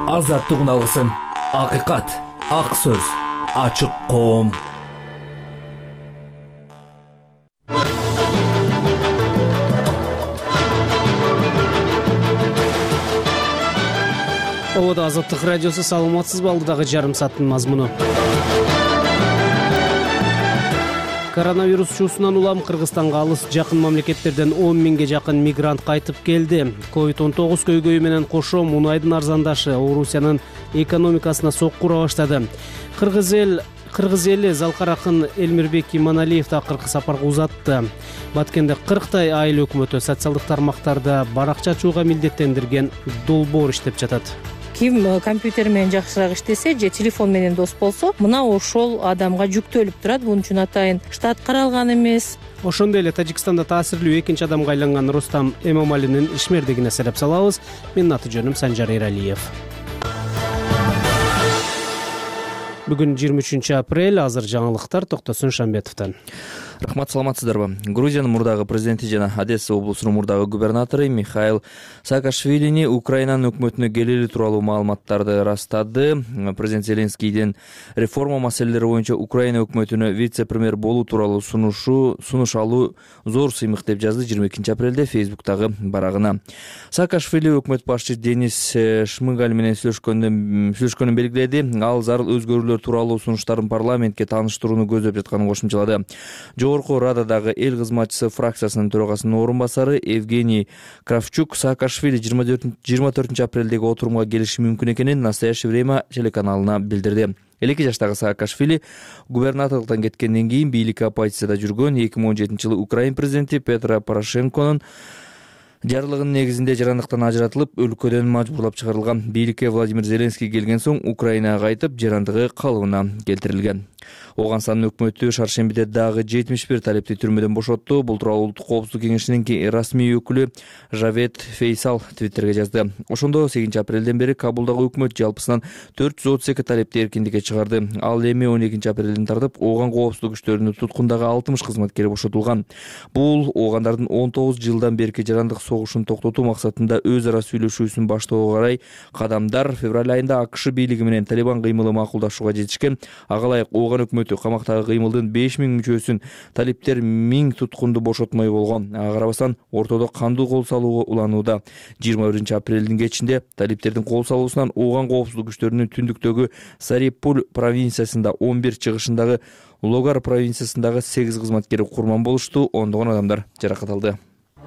Азаттыгын алгысың. Акыйкат, ак сөз, ачык коом. Обода Азаттык радиосу, саламатсызбы? Алдыдагы жарым сааттын мазмуну. Коронавирус чуусунан улам Кыргызстанга алыс жакын мамлекеттерден 10 миңге жакын мигрант кайтып келди. COVID-19 көйгөйү менен кошо мунайдын арзандашы Орусиянын экономикасына сокку ура баштады. Кыргыз эли Залкар акын Элмирбек Иманалиев акыркы сапарга узатты. Баткенде 40 айыл өкмөтү социалдык тармактарда баракча ачууга милдеттендирген долбоор иштеп жатат. Ким компьютер менен жакшыраак иштесе же телефон менен дос болсо, мына ошол адамга жүктөлүп турат. Бунун үчүн атайын штат каралган эмес. Ошондой эле Тажикстанда таасирлүү экинчи адамга айланган Рустам Эмомалинин ишмердигине сереп салабыз. Менин аты жөнүм Санжар Эралиев. Бүгүн 23 апрель, азыр жаңылыктар Токтосун Шамбетовдон. Рахмат, саламатсыздарбы? Грузиянын мурдагы президенти жана Одесса облусунун мурдагы губернатору Михаил Саакашвилини Украинанын өкмөтүнө келери тууралуу маалыматтарды ырастады. Президент Зеленскийдин реформа маселелери боюнча Украина өкмөтүнө вице-премьер болуу тууралуу сунуш алуу зор сыймык деп жазды 22 апрелде Фейсбуктагы барагына. Саакашвили өкмөт башчы Денис Шмыгаль менен сүйлөшкөнүн белгиледи. Ал зарыл өзгөрүүлөр тууралуу сунуштарын парламентке тааныштырууну көздөп жатканын кошумчалады. Жогорку Рададагы эл кызматчысы фракциясынын төрагасынын орун басары Евгений Кравчук Саакашвили 24 апрелдеги отурумга келиши мүмкүн экенин «Настоящее время» телеканалына билдирди. 52 жаштагы Саакашвили губернаторлуктан кеткенден кийин бийликке оппозицияда жүргөн. 2017-жылы Украин президенти Петро Порошенконун жарлыгынын негизинде жарандыктан ажыратылып, өлкөдөн мажбурлап чыгарылган. Бийликке Владимир Зеленский келген соң Украинага кайтып, жарандыгы калыбына келтирилген. Оганстандын өкмөтү шаршембиде дагы 71 талепти түрмөдөн бошотту. Бул тууралуу Улуттук коопсуздук кеңешинин расмий өкүлү Жавед Фейсал Твиттерге жазды. Ошондо 8 апрелден бери Кабулдагы өкмөт жалпысынан 432 талепти эркиндикке чыгарды. Ал эми 12 апрелден тартып Ооган коопсуздук күчтөрүнүн туткундагы 60 кызматкери бошотулган. Бул оогандардын 19 жылдан берки жарандык согушун токтотуу максатында өз ара сүйлөшүүсүн баштоого карай кадамдар. Февраль айында АКШ бийлиги менен Талибан кыймылы макулдашууга жетишкен. Ага ылайык Ооган өкмөтү камактагы кыймылдын 5000 мүчөсүн, талиптер 1000 туткунду бошотмой болгон. Ага карабастан ортодо кандуу кол салууга уланууда. 21 апрелдин кечинде талиптердин кол салуусунан Ооган коопсуздук күчтөрүнүн түндүктөгү Сарипул провинциясында 11, чыгышындагы Логар провинциясындагы 8 кызматкери курман болушту. Ондогон адамдар жаракат алды.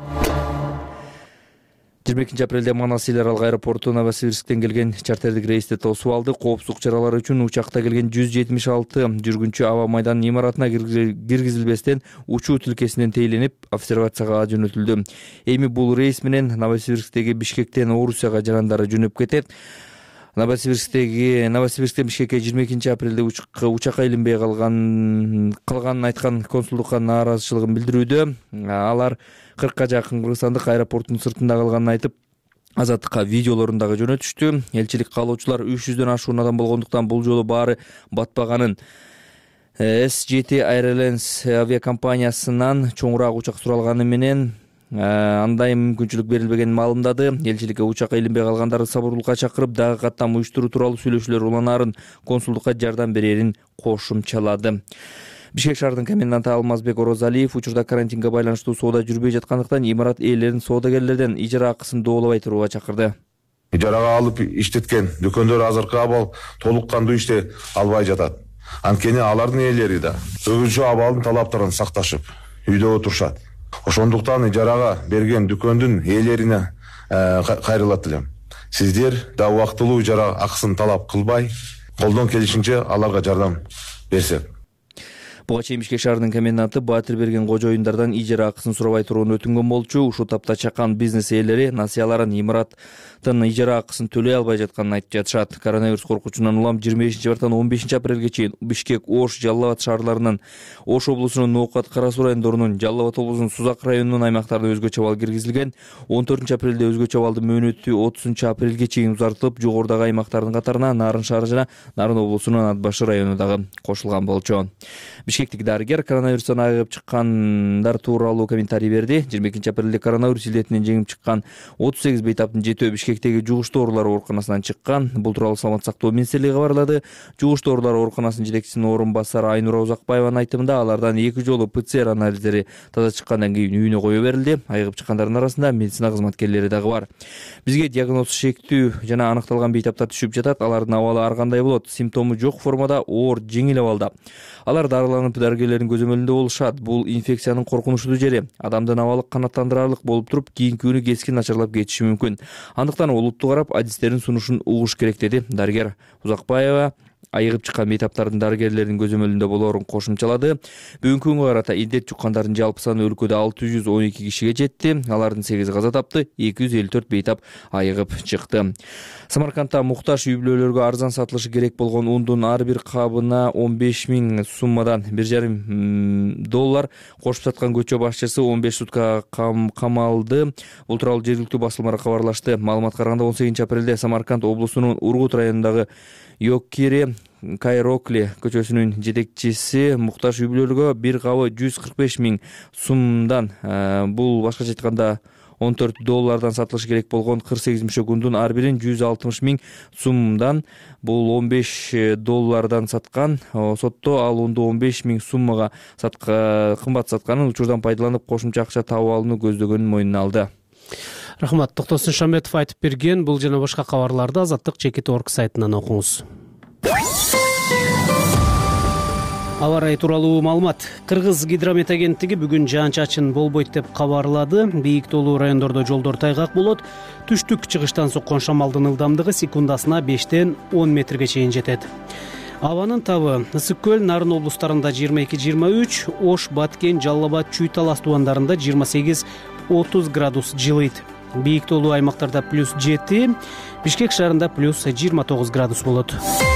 22 апрелде Манас эл аралык аэропорту Новосибирсктен келген чартердик рейсти тосуп алды. Коопсуздук чаралары үчүн учакта келген 176 жүргүнчү аба майданынын имаратына киргизилбестен учуу тилкесинен тейленип обсервацияга жөнөтүлдү. Эми бул рейс менен Новосибирсктеги Бишкектен Орусияга жарандары жөнөп кетет. Новосибирсктен Бишкекке 22 апрелде учакка илинбей калганын айткан консулдукка нааразычылыгын билдирүүдө. Алар 40 жакын кыргызстандык аэропорттун сыртында калганын айтып, Азаттыкка видеолорун дагы жөнөтүштү. Элчилик каалоочулар 300дөн ашуун адам болгондуктан бул жолу баары батпаганын, SJT Airlines авиакомпаниясынан чоңураак учак суралганы менен андай мүмкүнчүлүк берилбегенин маалымдады. Элчиликке учакка илинбей калгандарды сабырдуулукка чакырып, дагы каттам уюштуруу тууралуу сүйлөшүүлөр уланаарын, консулдукка жардам берерин кошумчалады. Бишкек шаарынын коменданты Алмазбек Орозалиев учурда карантинге байланыштуу соода жүрбөй жаткандыктан имарат ээлерин соодагерлерден ижара акысын доолобой турууга чакырды. Ижарага алып иштеткен дүкөндөр азыркы абал толук кандуу иштей албай жатат. Анткени алардын ээлери да өзгөчө абалдын талаптарын сакташып, үйдө отурушат. Ошондуктан ижарага берген дүкөндүн ээлерине кайрылат элем. Сиздер да убактылуу ижара акысын талап кылбай, колдон келишинче аларга жардам берсек. Буга чейин Бишкек шаарынын коменданты Батирберген кожоюндардан ижара акысын сурабай турууну өтүнгөн болчу. Ушул тапта чакан бизнес ээлери насыяларын имараттын ижара акысын төлөй албай жатканын айтып жатышат. Коронавирус коркучунан улам 25 15 апрелге чейин Бишкек, Ош, Жалал Абад шаарларынын, Ош облусунун Ноокат, Кара Суу райондорунун, Жалал Абад облусунун Сузак районунун аймактарына өзгөчө абал киргизилген. 14 апрелде өзгөчө абалдын мөөнөтү 30 апрелге чейин узартылып, жогорудагы аймактардын катарына Нарын шаары жана Нарын облусунун Ат Башы району дагы кошулган болчу. Бишкектик дарыгер коронавирустан айыгып чыккандар тууралуу комментарий берди. 22 апрелде коронавирус илетинен жеңип чыккан 38 бейтаптын 7-өө Бишкектеги жугуштуу оорулар ооруканасынан чыккан. Бул тууралуу Саламаттык сактоо министрлиги кабарлады. Жугуштуу оорулар ооруканасынын жетекчисинин орун басары Айнура Узакбаеванын айтымында алардан 2 жолу ПЦР анализдери таза чыккандан кийин үйүнө кое берилди. Айыгып чыккандардын арасында медицина кызматкерлери дагы бар. Бизге диагноз шектүү жана аныкталган бейтаптар түшүп жатат. Алардын абалы ар кандай болот? Симптому жок формада, оор, жеңил абалда. Алар дарыланып дарыгерлердин көзөмөлүндө болушат. Бул инфекциянын коркунучтуу жери. Адамдын абалы канааттандырарлык болуп туруп, кийинки күнү кескин начарлап кетиши мүмкүн. Андыктан олуттуу карап, адистердин сунушун угуш керек, деди дарыгер Узакбаева. Айыгып чыккан бейтаптардын дарыгерлердин көзөмөлүндө болоорун кошумчалады. Бүгүнкү күнгө карата индет жуккандардын жалпы саны өлкөдө 612 кишиге жетти. Алардын 8 каза тапты, 254 бейтап айыгып чыкты. Самаркандта муктаж үй-бүлөлөргө арзан сатылышы керек болгон ундун ар бир кабына 15 000 суммадан $1,5 кошуп саткан көчө башчысы 15 суткага камалды. Бул тууралуу жергиликтүү басылмалар кабарлашты. Маалыматка караганда 18 апрелде Самарканд облусунун Ургут районундагы Йоккире Кайрокли көчөсүнүн жетекчиси муктаж үй-бүлөлөргө бир кабы 145 000 сумдан, бул башкача айтканда $14 сатылышы керек болгон 48 мүшө ундун ар бирин 160 000 сумдан, бул $15 саткан. Сотто ал унду 15 000 суммага кымбат сатканын, учурдан пайдаланып кошумча акча табып алууну көздөгөнүн мойнуна алды. Рахмат. Токтосун Шамбетов айтып берген. Бул жана башка кабарларды Азаттык.org сайтынан окуңуз. Аба ырайы тууралуу маалымат. Кыргыз гидромет агенттиги бүгүн жаан-чачын болбойт деп кабарлады. Бийик тоолуу райондордо жолдор тайгак болот. Түштүк чыгыштан соккон шамалдын ылдамдыгы секундасына 5-тен 10 метрге чейин жетет. Абанын табы Ысык көл, Нарын облустарында 22-23, Ош, Баткен, Жалал Абад, Чүй Талас тубандарында 28-30 градус жылыйт. Бийик тоолуу аймактарда +7, Бишкек шаарында +29 градус болот.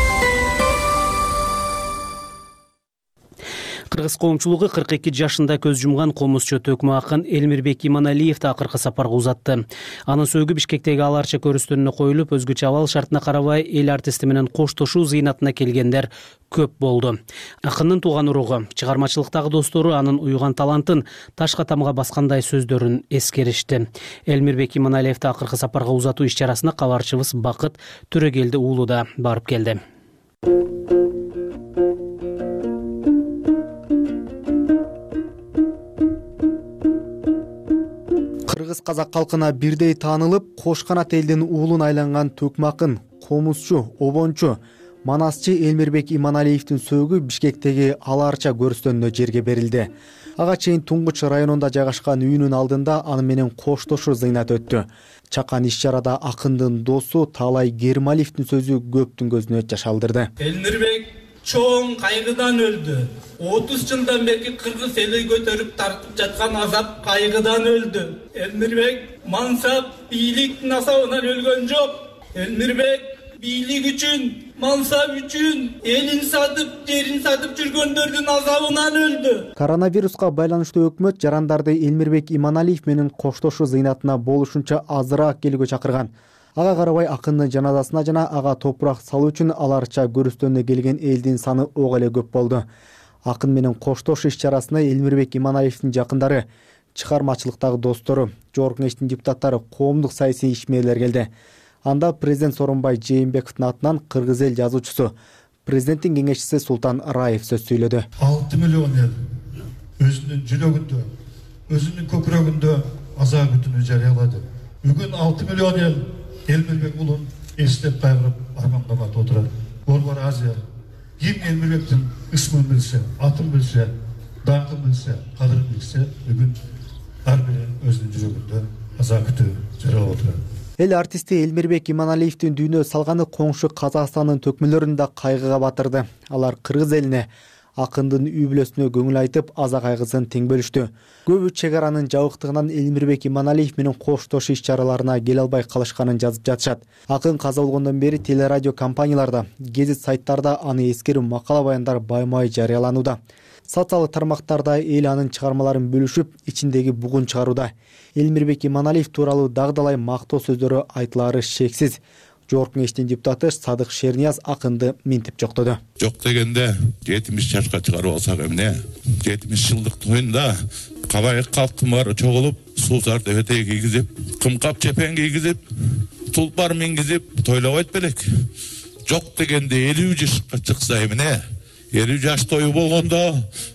Кыргыз коомчулугу 42 жашында көз жумган комузчу төкмө акын Элмирбек Иманалиевди акыркы сапарга узатты. Анын сөөгү Бишкектеги аларча көрүстөнүнө коюлуп, өзгөчө абал шартына карабай эл артисти менен коштошуу зыйнатына келгендер көп болду. Акындын тууган уругу, чыгармачылыктагы достору анын уюган талантын ташка тамга баскандай сөздөрүн эскеришти. Элмирбек Иманалиевди акыркы сапарга узатуу иш-чарасына кабарчыбыз Бакыт Төрөгелди уулу да барып келди. Кыргыз казак калкына бирдей таанылып, кош канат элдин уулун айланган төкмө акын, комузчу, обончу, манасчы Элмирбек Иманалиевдин сөөгү Бишкектеги аларча көрүстөнүнө жерге берилди. Ага чейин Туңгуч районунда жайгашкан үйүнүн алдында аны менен коштошуу зыйнат өттү. Чакан иш-чарада акындын досу Таалай Гермалиевдин сөзү көптүн көзүнө жаш алдырды. Элмирбек чоң кайгыдан өлдү. 30 жылдан бери кыргыз эли көтөрүп тартып жаткан азап кайгыдан өлдү. Элмирбек мансап, бийликтин асабынан өлгөн жок. Элмирбек бийлик үчүн, мансап үчүн элин сатып, жерин сатып жүргөндөрдүн азабынан өлдү. Коронавируска байланыштуу өкмөт жарандарды Элмирбек Иманалиев менен коштошуу зыйнатына болушунча азыраак келүүгө чакырган. Ага карабай акындын жаназасына жана ага топурак салуу үчүн аларча көрүстөнүнө келген элдин саны ого эле көп болду. Акын менен коштошуу иш-чарасына Элмирбек Иманалиевдин жакындары, чыгармачылыктагы достору, Жогорку Кеңештин депутаттары, коомдук саясий ишмерлер келди. Анда президент Сооронбай Жээнбековдун атынан кыргыз эл жазуучусу, президенттин кеңешчиси Султан Раев сөз сүйлөдү. 6 миллион эл өзүнүн жүрөгүндө, өзүнүн көкүрөгүндө аза күтүүнү жарыялады. Бүгүн 6 миллион эл Элмирбек уулун эстеп кайгырып армандап отурат. Борбор Азия ким Элмирбектин ысмын билсе, атын билсе, даңкын билсе, кадырын билсе, бүгүн ар бири өзүнүн жүрөгүндө аза күтүү жарыялап отурат. Эл артисти Элмирбек Иманалиевдин дүйнө салганы коңшу Казакстандын төкмөлөрүн да кайгыга батырды. Алар кыргыз элине, акындын үй-бүлөсүнө көңүл айтып, аза кайгысын тең бөлүштү. Көбү чек аранын жабыктыгынан Элмирбек Иманалиев менен коштошуу иш-чараларына келе албай калышканын жазып жатышат. Акын каза болгондон бери телерадио компанияларда, гезит сайттарда аны эскерүү макала баяндар баймай жарыяланууда. Социалдык тармактарда эл анын чыгармаларын бөлүшүп, ичиндеги бугун чыгарууда. Элмирбек Иманалиев тууралуу дагы далай мактоо сөздөрү айтылары шексиз. Жогорку Кеңештин депутаты Садык Шернияз акынды минтип жоктоду. Жок дегенде 70 жашка чыгарып алсак эмне? 70 жылдык тоюнда кабай калктын баары чогулуп, суусар дебете кийгизип, кымкап чепен кийгизип, тулпар мингизип тойлобойт белек. Жок дегенде 50 жашка чыкса эмне? 50 жаш тою болгондо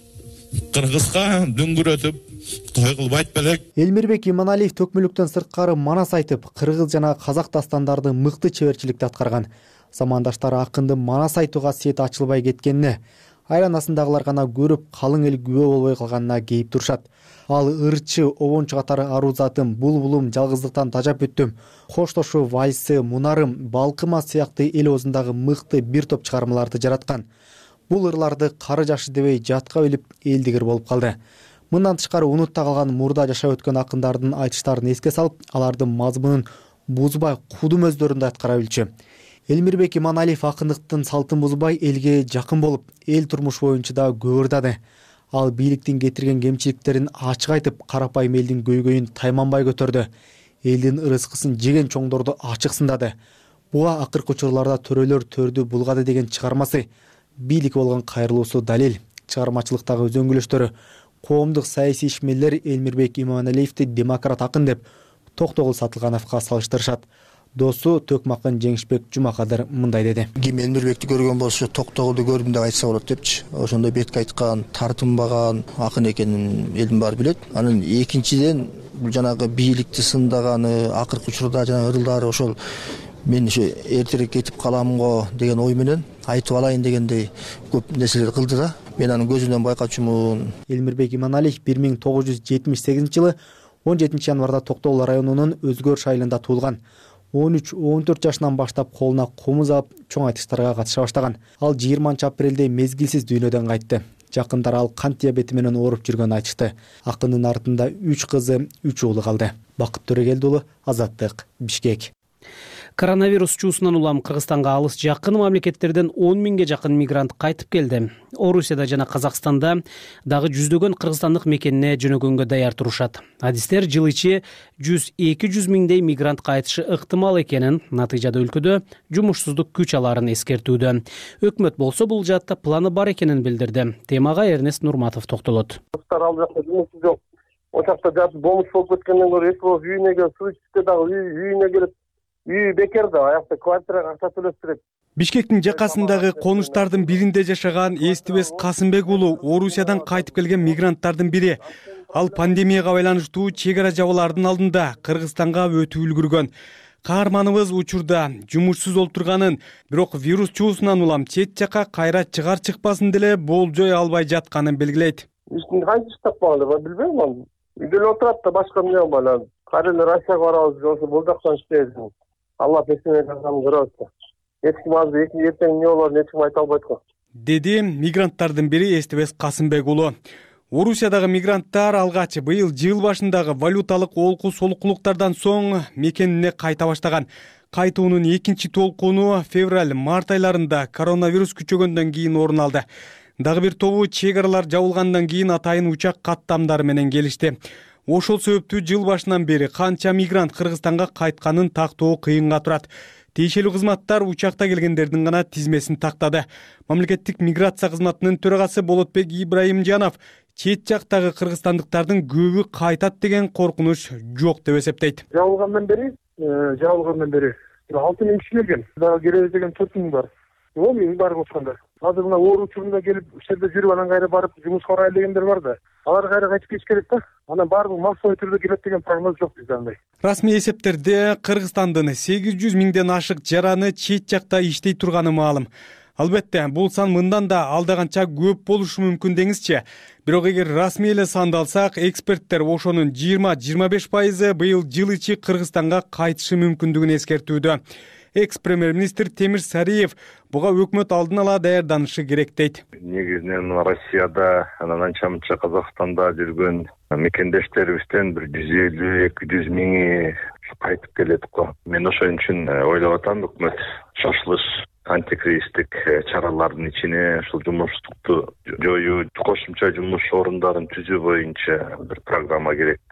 Кыргызга дүңгүрөтүп той кылбайт белек. Элмирбек Иманалиев төкмөлүктөн сырткары манас айтып, кыргыз жана казак дастандарды мыкты чеберчиликте аткарган. Замандаштары акынды манас айтууга сети ачылбай кеткенине, айланасындагылар гана көрүп, калың эл күбө болбой калганына кейип турушат. Ал ырчы, обончу катары арузатым, булбулум, жалгыздыктан тажап өттүм, коштошу вальсы, мунарым, балкыма сыяктуу эл оозундагы мыкты бир топ чыгармаларды жараткан. Бул ырларды кары жашы дебей жатка билип элдигер болуп калды. Мындан тышкары унутта калган мурда жашап өткөн акындардын айтыштарын эске салып, алардын мазмунун бузбай кудум өздөрүндө аткара билчү. Элмирбек Иманалиев акындыктын салтын бузбай элге жакын болуп, эл турмуш боюнча да көбүрдады. Ал бийликтин кетирген кемчиликтерин ачык айтып, карапайым элдин көйгөйүн тайманбай көтөрдү. Элдин ырыскысын жеген чоңдорду ачык сындады. Буга акыркы учурларда төрөлөр төрдү булгады деген чыгармасы бийлик болгон кайрылуусу далил. Чыгармачылыктагы өзөңгүлөштөрү коомдук саясий ишмерлер Элмирбек Иманалиевди демократ акын деп Токтогул Сатылгановго салыштырышат. Досу Төкмакын Жеңишбек Жумакадыр мындай деди. Ким Элмирбекти көргөн болсо Токтогулду көрдүм деп айтса болот депчи. Ошондой бетке айткан, тартынбаган акын экенин элдин баары билет. Анын экинчиден бул жанагы бийликти сындаганы, акыркы учурда жана ырылдары ошол мен ошо эртерээк кетип каламын го деген ой менен айтып алайын дегендей көп нерселер кылды да. Мен анын көзүнөн байкачумун. Элмирбек Иманалиев 1978 жылы 17 январда Токтогул районунун Өзгөрүш айылында туулган. 13-14 жашынан баштап колуна комуз алып чоң айтыштарга катыша баштаган. Ал 20 апрелде мезгилсиз дүйнөдөн кайтты. Жакындар ал кант диабети менен ооруп жүргөнүн айтышты. Акындын артында 3 кызы, 3 уулу калды. Бакыт Төрөгелди уулу, Азаттык, Бишкек. Коронавирус чуусунан улам Кыргызстанга алыс жакын мамлекеттерден 10 миңге жакын мигрант кайтып келди. Орусияда жана Казакстанда дагы жүздөгөн кыргызстандык мекенине жөнөгөнгө даяр турушат. Адистер жыл ичи 100-200 миңдей мигрант кайтышы ыктымал экенин, натыйжада өлкөдө жумушсуздук күч аларын эскертүүдө. Өкмөт болсо бул жаатта планы бар экенин билдирди. Темага Эрнест Нурматов токтолот. Ал жакта жумуш жок. Ошакта жатып бомуш болуп кеткенден көрө эч болбосо үйүнө келип суу ичсе дагы үйүнө келип үй бекер да, аякта квартирага акча төлөштүрөт. Бишкектин жакасындагы конуштардын биринде жашаган Эстибес Касымбек уулу Орусиядан кайтып келген мигранттардын бири. Ал пандемияга байланыштуу чек ара жабуулардын алдында Кыргызстанга өтүп үлгүргөн. Каарманыбыз учурда жумушсуз олтурганын, бирок вирус чуусунан улам чет жака кайра чыгар чыкпасын деле болжой албай жатканын белгилейт. Кантип тапканды билбейм мен. Үйдө отурат да башка эмне болбойт. Кайра Россияга барабыз, ошо бул жактан иштейбиз. Алла песимен жазам көрөбүз. Эч ким азыр эртең эмне болорун эч ким айта албайт го. Деди мигранттардын бири Эстибес Касымбек уулу. Орусиядагы мигранттар алгач быйыл жыл башындагы валюталык олку солукулуктардан соң мекенине кайта баштаган. Кайтуунун экинчи толкуну февраль-март айларында коронавирус күчөгөндөн кийин орун алды. Дагы бир тобу чек аралар жабылгандан кийин атайын учак каттамдары менен келишти. Ошол себептүү жыл башынан бери канча мигрант Кыргызстанга кайтканын тактоо кыйынга турат. Тиешелүү кызматтар учакта келгендердин гана тизмесин тактады. Мамлекеттик миграция кызматынын төрагасы Болотбек Ибраимжанов чет жактагы кыргызстандыктардын көбү кайтат деген коркунуч жок деп эсептейт. Жабылгандан бери 6 миң киши келген. Дагы келе деген 4 миң бар. 10 миң бар болсонда. Азыр мына оор учурунда келип, иштерде жүрүп анан кайра барып жумушка барайлы дегендер бар да. Алар кайра кайтып кетиш керек да. Анан баары массовый түрдө келет деген прогноз жок бизде андай. Расмий эсептерде Кыргызстандын 800 миңден ашык жараны чет жакта иштей турганы маалым. Албетте, бул сан мындан да алдаганча көп болушу мүмкүн деңизчи. Бирок эгер расмий эле санды алсак, эксперттер ошонун 20-25% быйыл жыл ичи Кыргызстанга кайтышы мүмкүндүгүн эскертүүдө. Экс-премьер-министр Темир Сариев буга өкмөт алдын ала даярданышы керек дейт. Негизинен Россияда, анан анча-мынча Казакстанда жүргөн мекендештерибизден бир 150-200 миңи кайтып келет го. Мен ошон үчүн ойлоп атам, өкмөт шашылыш антикризистик чаралардын ичине ушул жумуштукту жоюу, кошумча жумуш орундарын түзүү боюнча бир программа керек да.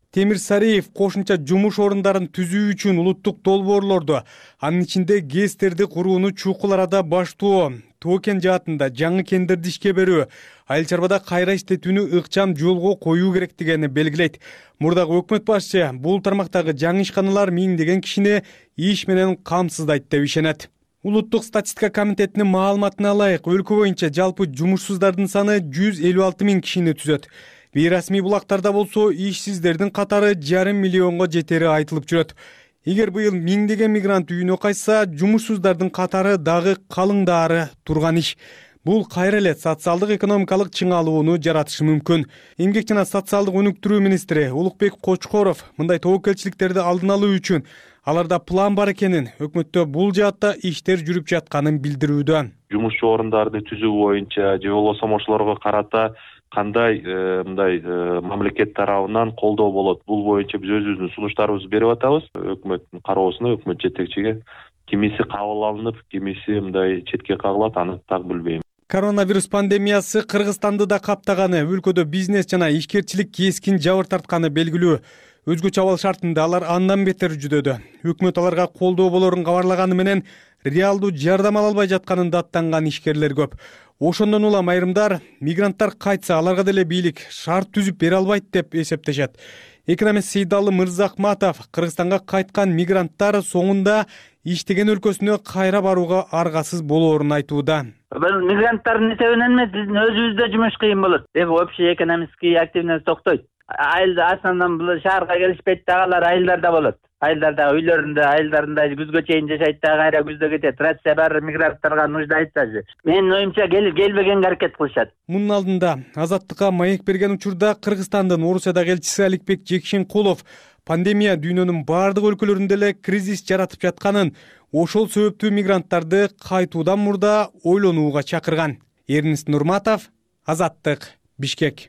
Темир Сариев кошумча жумуш орундарын түзүү үчүн улуттук долбоорлорду, анын ичинде ГЭСтерди курууну чукул арада баштоо, Тоо кен жаатында жаңы кендерди ишке берүү, айыл чарбада кайра иштетүүнү ыкчам жолго коюу керектигини белгилейт. Мурдагы өкмөт башчы бул тармактагы жаңы ишканалар миңдеген кишини иш менен камсыздайт деп ишенет. Улуттук статистика комитетинин маалыматына ылайык, өлкө боюнча жалпы жумушсуздардын саны 156 000 кишини түзөт. Бейрасмий булактарда болсо ишсиздердин катары 5,5 миллионго жетери айтылып жүрөт. Эгер быйыл миңдеген мигрант үйүнө кайтса, жумушсуздардын катары дагы калыңдаары турган иш. Бул кайра эле социалдык экономикалык чыңалууну жаратышы мүмкүн. Эмгек жана социалдык өнүктүрүү министри Улукбек Кочкоров мындай тобокелчиликтерди алдын алуу үчүн аларда план бар экенин, өкмөттө бул жаатта иштер жүрүп жатканын билдирүүдө. Жумушчу орундарды түзүү боюнча же болбосо ошолорго карата кандай мындай мамлекет тарабынан колдоо болот, бул боюнча биз өзүбүздүн сунуштарыбызды берип атабыз. Өкмөттүн кароосуна, өкмөт жетекчиге кимиси кабыл алынып, кимиси мындай четке кагылат, аны так билбейм. Коронавирус пандемиясы Кыргызстанды да каптаганы, өлкөдө бизнес жана ишкерчилик кескин жабыр тартканы белгилүү. Өзгөчө абал шартында алар андан бетер жүдөдү. Өкмөт аларга колдоо болорун кабарлаганы менен реалдуу жардам ала албай жатканын даттанган ишкерлер көп. Ошондон улам айрымдар мигранттар кайтса аларга деле бийлик шарт түзүп бере албайт деп эсептешет. Экономист Сейдалы Мырзахматов Кыргызстанга кайткан мигранттар соңунда иштеген өлкөсүнө кайра барууга аргасыз болоорун айтууда. Бул мигранттардын эсебинен эмес, биздин өзүбүздө жумуш кыйын болот. Общий экономический активность токтойт. Айыл асандан бул шаарга келишпейт дагы, айылдарда болот. Айылдарда айылдарында күзгө чейин жашайт да, кайра күздө кетет. Рация бар мигранттарга нуждайт даже. Менин оюмча келбегенге аракет кылышат. Мунун алдында Азаттыкка маек берген учурда Кыргызстандын Орусиядагы элчиси Аликбек Жекшенкулов пандемия дүйнөнүн бардык өлкөлөрүндө эле кризис жаратып жатканын, ошол себептүү мигранттарды кайтуудан мурда ойлонууга чакырган. Эрнест Нурматов, Азаттык, Бишкек.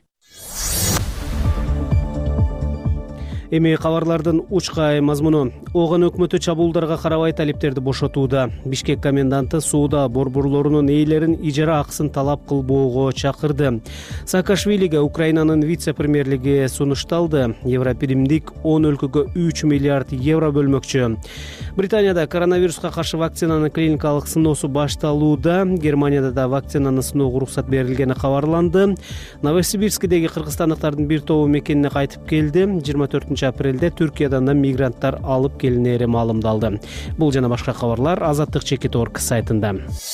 Эми кабарлардын учкай мазмуну. Ооган өкмөтү чабуулдарга карабай талиптерди бошотууда. Бишкек коменданты сууда борборлорунун ээлерин ижара акысын талап кылбоого чакырды. Саакашвилиге Украинанын вице-премьерлиги сунушталды. Европиримдик 10 өлкөгө 3 миллиард евро бөлмөкчү. Британияда коронавируска каршы вакцинанын клиникалык сыноосу башталууда. Германияда да вакцинаны сыноого уруксат берилгени кабарланды. Новосибирскидеги кыргызстандыктардын бир тобу мекенине кайтып келди. 24 апрелде Түркиядан да мигранттар алып келинери маалымдалды. Бул жана башка кабарлар Азаттык Чекит.орг сайтында.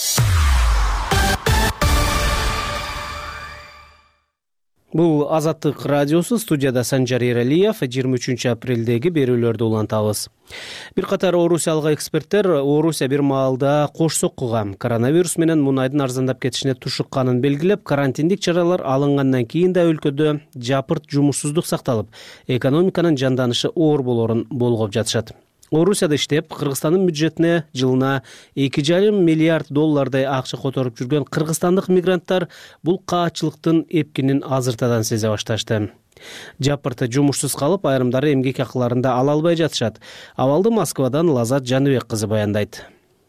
Бул Азаттык радиосу, студияда Санжар Эралиев. 23 апрелдеги берүүлөрдү улантабыз. Бир катар орусиялык эксперттер Орусия бир маалда кош соккуга коронавирус менен мунайдын арзандап кетишине тушукканын белгилеп, карантиндик чаралар алынгандан кийин да өлкөдө жапырт жумушсуздук сакталып, экономиканын жанданышы оор болорун болгоп жатышат. Орусияда иштеп, Кыргызстандын бюджетине жылына 2,5 миллиард доллардай акча которуп жүргөн кыргызстандык мигранттар бул каачылыктын эпкинин азыртадан сезе башташты. Жапырты жумушсуз калып, айрымдары эмгек акыларын да ала албай жатышат. Абалды Москвадан Лазат Жаныбек кызы баяндайт.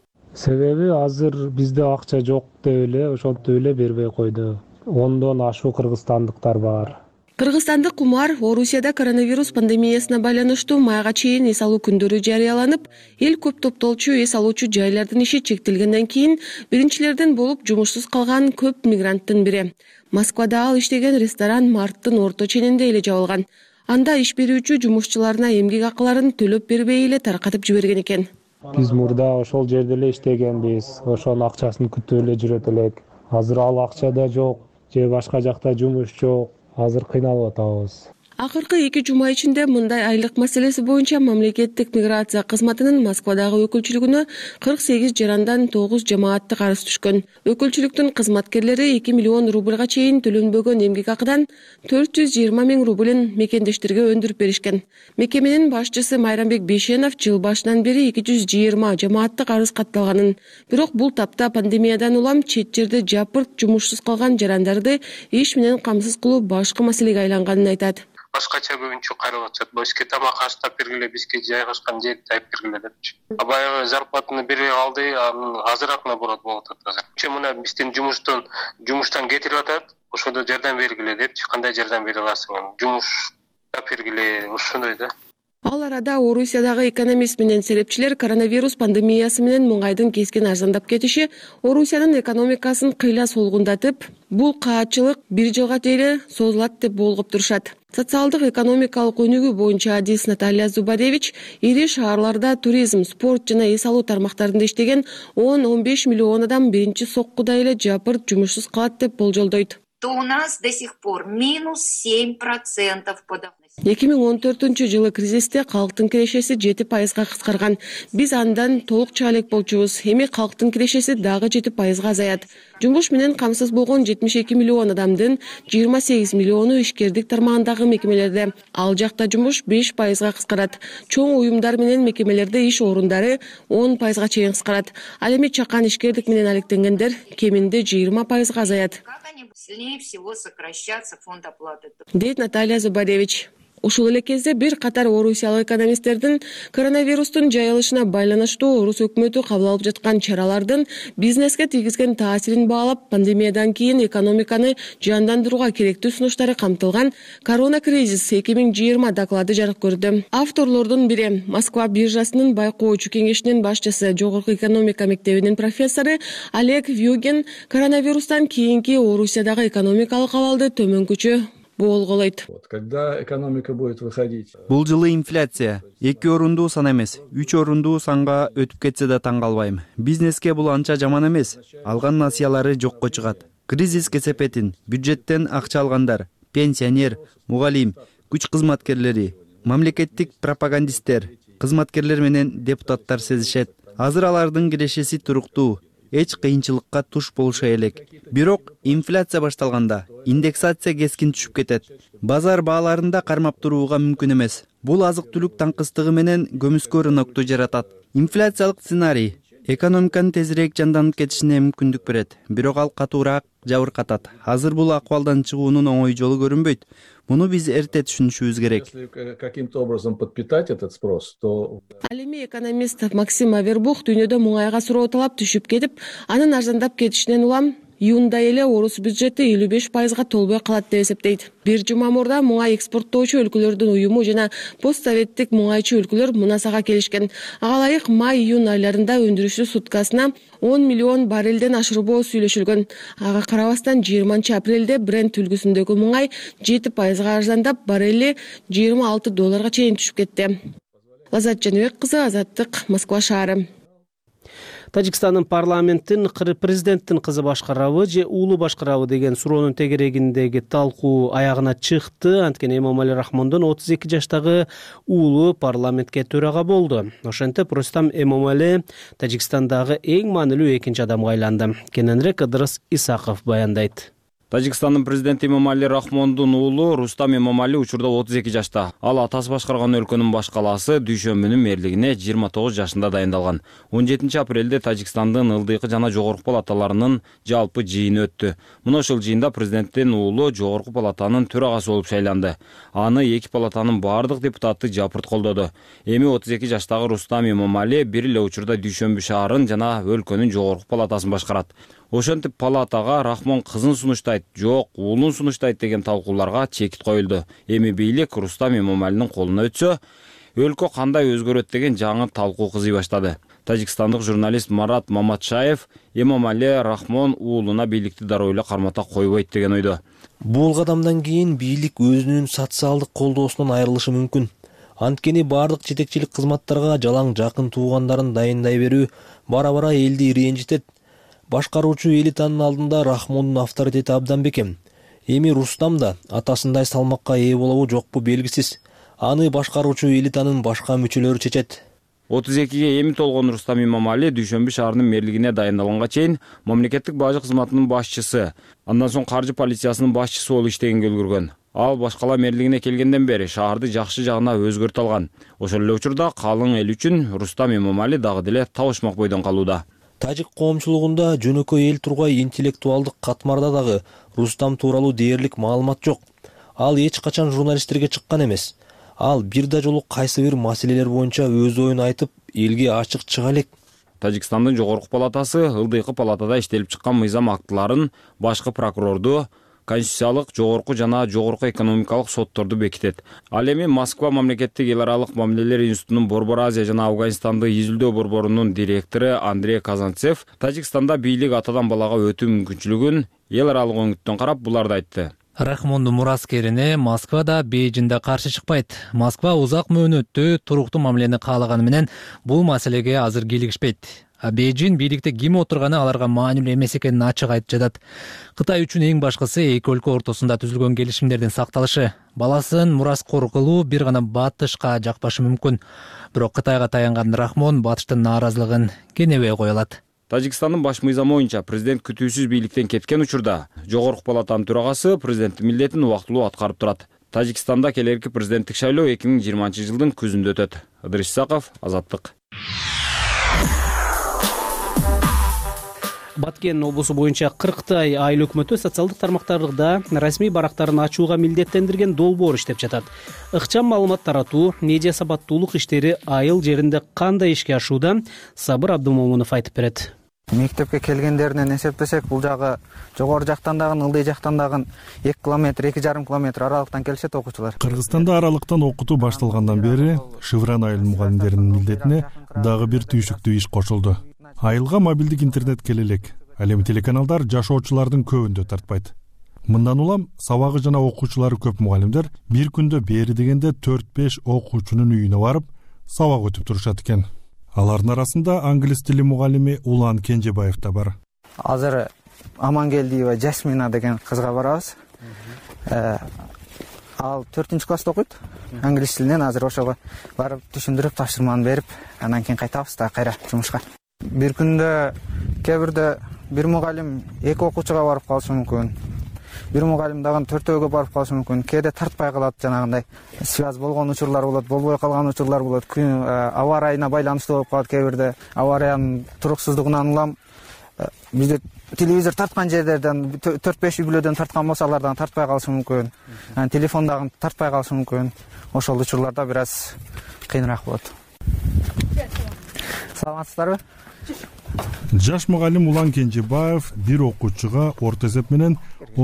Себеби азыр бизде акча жок деп эле, ошентип эле бербей койду. 10дон ашуу кыргызстандыктар бар. Кыргызстандык кумар Орусияда коронавирус пандемиясына байланыштуу майга чейин эс алуу күндөрү жарыяланып, эл көп топтолчу эс алуучу жайлардын иши чектелгенден кийин биринчилерден болуп жумушсуз калган көп мигранттын бири. Москвада ал иштеген ресторан марттын орто ченинде эле жабылган. Анда иш берүүчү жумушчуларына эмгек акыларын төлөп бербей эле таркатып жиберген экен. Биз мурда ошол жерде эле иштегенбиз, ошонун акчасын күтүп эле жүрөт элек. Азыр ал акча да жок, же башка жакта жумуш жок. Азыр кыйналып атабыз. Акыркы 2 жума ичинде мындай айлык маселеси боюнча мамлекеттик миграция кызматынын Москвадагы өкүлчүлүгүнө 48 жарандан 9 жамааттык арыз түшкөн. Өкүлчүлүктүн кызматкерлери 2 миллион рубльга чейин төлөнбөгөн эмгек акыдан 420 000 рублин мекендештерге өндүрүп беришкен. Мекеменин башчысы Майрамбек Бейшенов жыл башынан бери 220 жамааттык арыз катталганын, бирок бул тапта пандемиядан улам чет жерде жапырт жумушсуз калган жарандарды иш менен камсыз кылуу башкы маселеге айланганын айтат. Башкача көбүнчө кайрылып атышат. Бизге тамак аштап бергиле, бизге жайгашкан жерди тайып бергиле депчи. Баягы зарплатаны бере алды, анын азыракына бурат болуп атат азыр. Че мына биздин жумуштан кетирип атат, ошондо жардам бергиле депчи. Кандай жардам бере аласың? Жумуш бергиле ушундой да. Ал арада Орусиядагы экономист менен серепчилер коронавирус пандемиясы менен муңайдын keskin арзандап кетиши Орусиянын экономикасын кыйла солгундатып, бул каатчылык 1 жылга чейин созулат деп болгоп турушат. Социалдык экономикалык өнүгүү боюнча адис Наталья Зубадевич ири шаарларда туризм, спорт жана эс алуу тармактарында иштеген 10-15 миллион адам биринчи соккуда эле жапырт жумушсуз калат деп болжолдойт. То у нас до сих пор минус 7% по доходности. 2014-жылы кризисте калктын кирешеси 7%га кыскарган. Биз андан толук чыга элек болчубуз. Эми калктын кирешеси дагы 7%га азаят. Жумуш менен камсыз болгон 72 миллион адамдын 28 миллиону ишкердик тармагындагы мекемелерде. Ал жакта жумуш 5%га кыскарат. Чоң уюмдар менен мекемелерде иш орундары 10%га чейин кыскарат. Ал эми чакан ишкердик менен алектенгендер кеминде 20%га азаят. Сильнее всего сокращаться фонд оплаты. Дейт Наталья Зубадевич. Ушул эле кезде бир катар орусиялык экономисттердин коронавирустун жайылышына байланыштуу орус өкмөтү кабыл алып жаткан чаралардын бизнеске тийгизген таасирин баалап, пандемиядан кийин экономиканы жандандырууга керектүү сунуштары камтылган Корона кризис 2020 доклады жарык көрдү. Авторлордун бири Москва биржасынын байкоочу кеңешинин башчысы, жогорку экономика мектебинин профессору Олег Вьюгин коронавирустан кийинки Орусиядагы экономикалык абалды төмөнкүчө болголойт. Когда экономика будет выходить? Бул жылы инфляция 2 орундуу сан эмес, 3 орундуу санга өтүп кетсе да таң калбайм. Бизнеске бул анча жаман эмес. Алган насыялары жокко чыгат. Кризис кесепетин бюджеттен акча алгандар, пенсионер, мугалим, күч кызматкерлери, мамлекеттик пропагандисттер, кызматкерлер менен депутаттар сезишет. Азыр алардын кирешеси туруктуу. Эч кыйынчылыкка туш болушу элек. Бирок инфляция башталганда индексация кескин түшүп кетет. Базар бааларында кармап турууга мүмкүн эмес. Бул азык-түлүк таңкыстыгы менен көмүскө рынокту жаратат. Инфляциялык сценарий экономиканын тезирээк жанданып кетишине мүмкүндүк берет. Бирок ал катуураак жабыркатат. Азыр бул акыбалдан чыгуунун оңой жолу көрүнбөйт. Муну биз эрте түшүнүшүбүз керек. Если каким-то образом подпитать этот спрос, то... Ал эми экономист Максим Авербух дүйнөдө муңайга суроо талап түшүп кетип, анын арзандап кетишинен улам июнда эле орус бюджети 55%га толбой калат деп эсептейт. Бир жума мурда муңай экспорттоочу өлкөлөрдүн уюму жана постсоветтик муңайчы өлкөлөр мунасага келишкен. Ага ылайык май-июнь айларында өндүрүштү суткасына 10 миллион баррелден ашырбоо сүйлөшүлгөн. Ага карабастан 20-апрелде Брент үлгүсүндөгү муңай 7%га арзандап, баррели $26 чейин түшүп кетти. Лазат Жаныбек кызы, Азаттык, Москва шаары. Тажикстандын парламенттин президенттин кызы башкарабы же уулу башкарабы деген суроонун тегерегиндеги талкуу аягына чыкты. Анткени Эмомали Рахмондун 32 жаштагы уулу парламентке төрага болду. Ошентип Рустам Эмомали Тажикстандагы эң маанилүү экинчи адамга айланды. Кененирээк Ыдырыс Исаков баяндайт. Тажикстандын президенти Эмомали Рахмондун уулу Рустам Эмомали учурда 32 жашта. Ал атасы башкарган өлкөнүн баш калаасы Дүйшөмбүнүн мэрлигине 29 жашында дайындалган. 17 апрелде Тажикстандын ылдыйкы жана жогорку палаталарынын жалпы жыйыны өттү. Мына ошол жыйында президенттин уулу жогорку палатанын төрагасы болуп шайланды. Аны эки палатанын бардык депутаты жапырт колдоду. Эми 32 жаштагы Рустам Эмомали бир эле учурда Дүйшөмбү шаарын жана өлкөнүн жогорку палатасын башкарат. Ошентип палатага Рахмон кызын сунуштайт, жок, уулун сунуштайт деген талкууларга чекит коюлду. Эми бийлик Рустам Эмомалинин колуна өтсө, өлкө кандай өзгөрөт деген жаңы талкуу кызый баштады. Тажикстандык журналист Марат Маматшаев Эмомали Рахмон уулуна бийликти дароо эле кармата койбойт деген ойдо. Бул кадамдан кийин бийлик өзүнүн социалдык колдоосунан айрылышы мүмкүн. Анткени бардык жетекчилик кызматтарга жалаң жакын туугандарын дайындай берүү бара-бара элди ренжитет. Башкаруучу элитанын алдында Рахмондун авторитети абдан бекем. Эми Рустам да атасындай салмакка ээ болобу жокпу белгисиз. Аны башкаруучу элитанын башка мүчөлөрү чечет. 32-ге эми толгон Рустам Эмомали Дүйшөмбү шаарынын мэрлигине дайындалганга чейин мамлекеттик бажы кызматынын башчысы, андан соң каржы полициясынын башчысы болуп иштегенге үлгүргөн. Ал башкала мэрлигине келгенден бери шаарды жакшы жагына өзгөртө алган. Ошол эле учурда калың эл үчүн Рустам Эмомали дагы деле табышмак бойдон калууда. Тажик коомчулугунда жөнөкөй эл тургай интеллектуалдык катмарда дагы Рустам тууралуу дээрлик маалымат жок. Ал эч качан журналисттерге чыккан эмес. Ал бир да жолу кайсы бир маселелер боюнча өз оюн айтып, элге ачык чыга элек. Тажикстандын жогорку палатасы ылдыйкы палатада иштелип чыккан мыйзам актыларын башкы прокурорду конституциялык, жогорку жана жогорку экономикалык сотторду бекитет. Ал эми Москва мамлекеттик эл аралык мамилелер институтунун Борбор Азия жана Афганистандык изилдөө борборунун директору Андрей Казанцев Тажикстанда бийлик атадан балага өтүү мүмкүнчүлүгүн эл аралык өңүттөн карап буларды айтты. Рахмондун мураскерине Москва да Бейжиң да каршы чыкпайт. Москва узак мөөнөттүү туруктуу мамилени каалаганы менен бул маселеге азыр кийлигишпейт. Бейжиң бийликте ким отурганы аларга маанилүү эмес экенин ачык айтып жатат. Кытай үчүн эң башкысы эки өлкө ортосунда түзүлгөн келишимдердин сакталышы. Баласын мураскор кылуу бир гана батышка жакпашы мүмкүн. Бирок Кытайга таянган Рахмон батыштын нааразылыгын кенебей кое алат. Тажикстандын баш мыйзамы боюнча президент күтүүсүз бийликтен кеткен учурда жогорку палатанын төрагасы президенттин милдетин убактылуу аткарып турат. Тажикстанда келерки президенттик шайлоо 2020-жылдын күзүндө өтөт. Ыдырыс Исаков, Азаттык. Баткен облусу боюнча Кыргызтай айыл өкмөтү социалдык тармактарда расмий барактарын ачууга милдеттендирген долбоор иштеп жатат. Ыкчам маалымат таратуу, медиа сабаттуулук иштери айыл жеринде кандай ишке ашууда? Сабыр Абдумомунов айтып берет. Мектепке келгендеринен эсептесек, бул жагы жогору жактан дагы, ылдый жактан дагы 2 километр, 2,5 километр аралыктан келишет окуучулар. Кыргызстанда аралыктан окутуу башталгандан бери Шывран айыл мугалимдеринин милдетине дагы бир түйшүктүү иш кошулду. Айылга мобилдик интернет келе элек. Ал эми телеканалдар жашоочулардын көбүндө тартпайт. Мындан улам сабагы жана окуучулары көп мугалимдер бир күндө бери дегенде 4-5 окуучунун үйүнө барып сабак өтүп турушат экен. Алардын арасында англис тили мугалими Улан Кенжебаев да бар. Азыр Амангелдиева Жасмина деген кызга барабыз. Ал 4-класста окуйт. Англис тилинен азыр ошого барып түшүндүрүп, тапшырманы берип, анан кийин кайтабыз да кайра жумушка. Бир күндө кээ бирде бир мугалим 2 окуучуга барып калышы мүмкүн. Бир мугалим дагы 4-өгө барып калышы мүмкүн. Кээде тартпай калат, жанагындай связь болгон учурлар болот, болбой калган учурлар болот. Аба ырайына байланыштуу болуп калат, кээ бирде аба ырайынын туруксуздугунан улам бизде телевизор тарткан жерлерден 4-5 үй бүлөдөн тарткан болсо, алардан тартпай калышы мүмкүн. Телефон дагы тартпай калышы мүмкүн. Ошол учурларда бир аз кыйыныраак болот. Саламатсыздарбы? Жаш мугалим Улан Кенжебаев бир окуучуга орто эсеп менен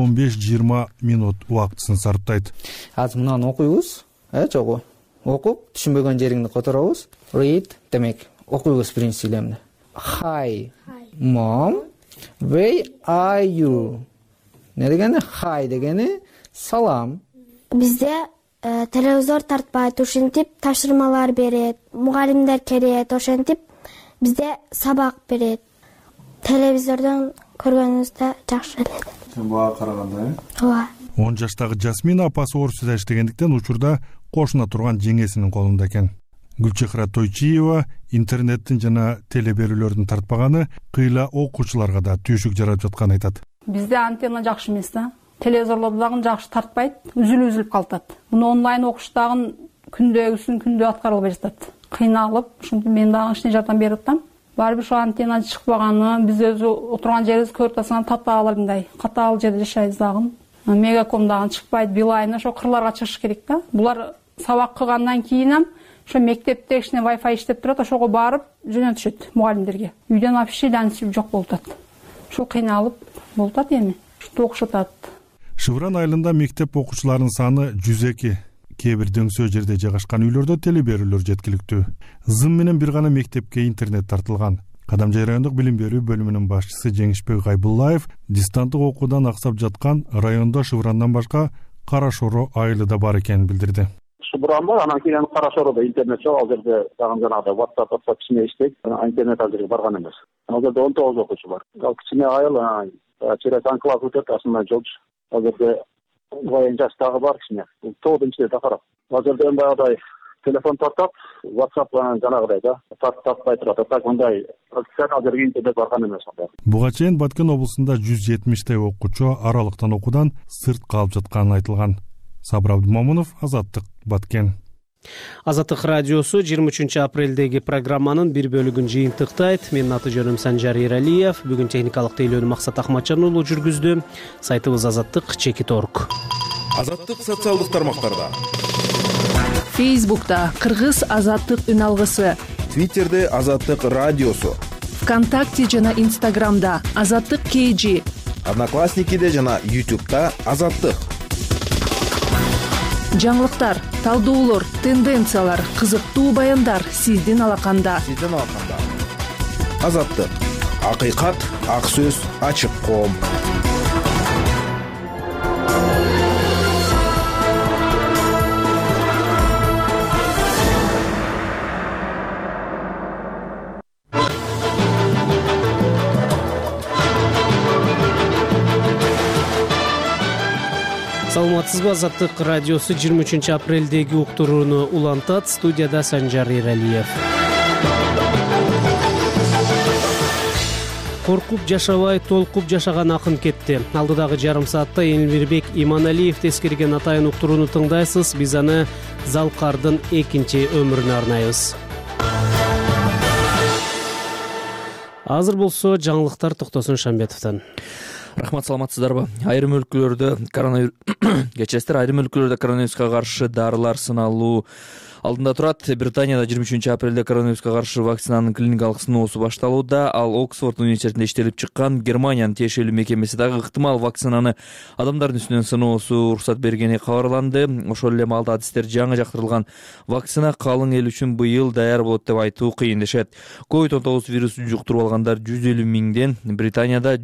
15-20 минут убактысын сарптайт. Азыр мынаны окуйбуз, жогу. Окуп, түшүнбөгөн жериңди которобуз. Read демек, окуйбуз биринчи элемди. Hi, mom, where are you? Не дегени? Hi дегени салам. Бизде телевизор тартпайт, ошентип тапшырмалар берет, мугалимдер келет, ошентип бизде сабак берет. Телевизордон көргөнүбүздө жакшы эле. Буга караганда, Ооба. 10 жаштагы Жасмина апасы Орусияда иштегендиктен учурда кошуна турган жеңесинин колунда экен. Гүлчехра Тойчиева интернеттин жана теле берүүлөрдүн тартпаганы кыйла окуучуларга да түйшүк жаратып жатканын айтат. Бизде антенна жакшы эмес да. Телевизорлорду дагы жакшы тартпайт, үзүлүп калтат. Муну онлайн окуш дагы күндө аткарылбай жатат. Кыйналып, ушинтип мен дагы ишине жардам берип атам. Баары бир антенна чыкпаганы, биз өзү отурган жерибиз көрүп атсаң татаалындай, катаал жерде жашайбыз дагы. Мегаком дагы чыкпайт, Билайн ошо кырларга чыгыш керек да. Булар сабак кылгандан кийин ошо мектепте кичине Wi-Fi иштеп турат, ошого барып жөнөтүшөт мугалимдерге. Үйдөн вообще жок болуп атат. Ошо кыйналып болуп атат эми. Ушинтип окушуп атат. Шывран айылында мектеп окуучуларынын саны 102. Кээ бир дөңсөө жерде жайгашкан үйлөрдө теле берүүлөр жеткиликтүү. Зым менен бир гана мектепке интернет тартылган. Кадамжай райондук билим берүү бөлүмүнүн башчысы Жеңишбек Гайбуллаев дистанттык окуудан аксап жаткан райондо Шыврандан башка Кара Шоро айылы да бар экенин билдирди. Шывран бар, анан кийин Кара Шороодо интернет жок, ал жерде дагы жанагыдай WhatsApp кичине иштейт, интернет азыркы барган эмес. Ал жерде 19 окуучу бар. Ал кичине айыл через анклав өтөт, асында жол. Ал жерде воен жаштагы бар кичине. Тоодун ичинде такарат. Ал жерде баягыдай телефон тартап, WhatsApp жанагыдай да тартпай турат. Так мындай азыркы интернет барган эмес. Буга чейин Баткен облусунда 170 окуучу аралыктан окуудан сырт калып жатканы айтылган. Сабыр Абдумомунов, Азаттык, Баткен. Азаттык радиосу 23 апрелдеги программанын бир бөлүгүн жыйынтыктайт. Менин аты жөнүм Санжар Эралиев. Бүгүн техникалык тейлөөнү Максат Ахматжан уулу жүргүздү. Сайтыбыз azаттык.org. Азаттык социалдык тармактарда. Фейсбукта Кыргыз Азаттык үн алгысы. Твиттерде Азаттык радиосу. ВКонтакте жана Инстаграмда Азаттык KG. Одноклассникиде жана YouTube'да Азаттык. Жаңылыктар, талдоолор, тенденциялар, кызыктуу баяндар сиздин алаканда. Азаттык. Акыйкат, ак сөз, ачык коом. Саламатсызбы, Азаттык радиосу 23 апрелдеги уктурууну улантат. Студияда Санжар Эралиев. Коркуп жашабай, толкуп жашаган акын кетти. Алдыдагы жарым саатта Элмирбек Иманалиев тескерген атайын уктурууну тыңдайсыз. Биз аны Залкардын экинчи өмүрүнө арнайбыз. Азыр болсо жаңылыктар Токтосун Шамбетовдон. Рахмат, саламатсыздарбы? Айрым өлкөлөрдө коронавируска каршы дарылар сыналуу алдында турат. Британияда 23 апрелде коронавируска каршы вакцинанын клиникалык сыноосу башталууда. Ал Оксфорд университетинде иштелип чыккан Германиянын тиешелүү мекемеси дагы ыктымал вакцинаны адамдардын үстүнөн сыноосу уруксат бергени кабарланды. Ошол эле маалда адистер жаңы жактырылган вакцина калың эл үчүн быйыл даяр болот деп айтуу кыйын дешет. COVID-19 вирусун жуктуруп алгандар 150 миңден, Британияда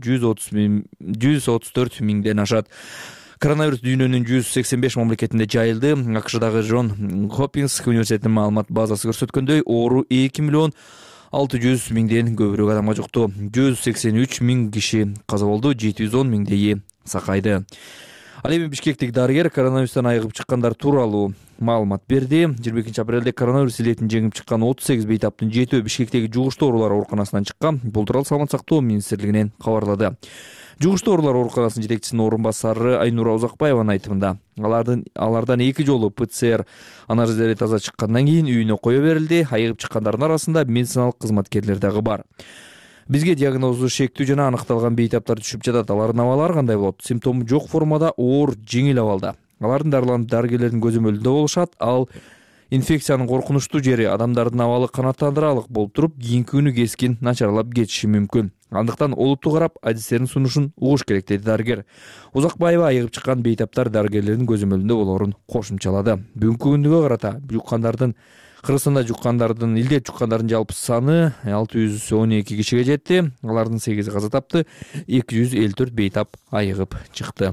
134 миңден ашат. Коронавирус дүйнөнүн 185 мамлекетинде жайылды. АКШдагы Джон Хопкинс университетинин маалымат базасы көрсөткөндөй, оору 2 миллион 600 миңден көбүрөөк адамга жукту. 183 миң киши каза болду, 710 миңдейи сакайды. Ал эми бишкектик дарыгер коронавирустан айыгып чыккандар тууралуу маалымат берди. 22 апрелде коронавирус илетин жеңип чыккан 38 бейтаптын 7-өө Бишкектеги жугуштуу оорулар ооруканасынан чыккан. Бул тууралуу Саламат сактоо министрлигинен кабарлады. Жугуштуу оорулар ооруканасынын жетекчисинин орун басары Айнура Узакбаеванын айтымында, алардан 2 жолу ПЦР анализдери таза чыккандан кийин үйүнө кое берилди. Айыгып чыккандардын арасында медициналык кызматкерлер дагы бар. Бизге диагнозу шектүү жана аныкталган бейтаптар түшүп жатат. Алардын абалары кандай болот? Симптому жок формада, оор, жеңил абалда. Алардын дарыланып дарыгерлердин көзөмөлүндө болушат. Ал инфекциянын коркунучтуу жери адамдардын абалы канааттандырарлык болуп туруп, кийинки күнү кескин начарлап кетиши мүмкүн. Андыктан олуттуу карап, адистердин сунушун угуш керек, деди дарыгер. Узакбаева айыгып чыккан бейтаптар дарыгерлердин көзөмөлүндө болоорун кошумчалады. Бүгүнкү күндүгө карата Кыргызстанда илдет жуккандардын жалпы саны 612 кишиге жетти. Алардын 8 каза тапты, 254 бейтап айыгып чыкты.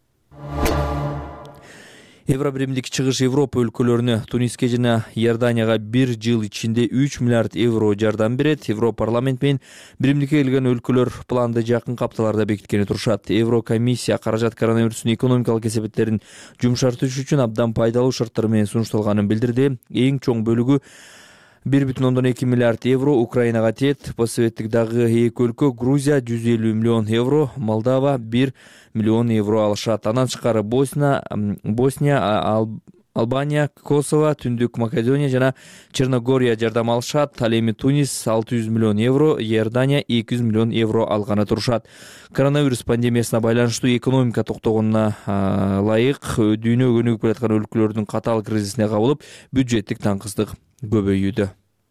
Евробиримдик чыгыш Европа өлкөлөрүнө, Туниске жана Иорданияга 1 жыл ичинде 3 миллиард евро жардам берет. Европарламент менен биримдикке келген өлкөлөр планды жакынкы апталарда бекиткени турушат. Еврокомиссия каражат коронавирустун экономикалык кесепеттерин жумшартыш үчүн абдан пайдалуу шарттар менен сунушталганын билдирди. Эң чоң бөлүгү 1,2 миллиард евро Украинага тиет. Постсоветтик дагы 2 өлкө Грузия 150 миллион евро, Молдова 1 миллион евро алышат. Андан тышкары Босния, Албания, Косово, Түндүк Македония жана Черногория жардам алышат. Ал эми Тунис 600 миллион евро, Иордания 200 миллион евро алганы турушат. Коронавирус пандемиясына байланыштуу экономика токтогонуна ылайык дүйнө көнүгүп келаткан өлкөлөрдүн катаал кризисине кабылып, бюджеттик таңкыстык көбөйүүдө.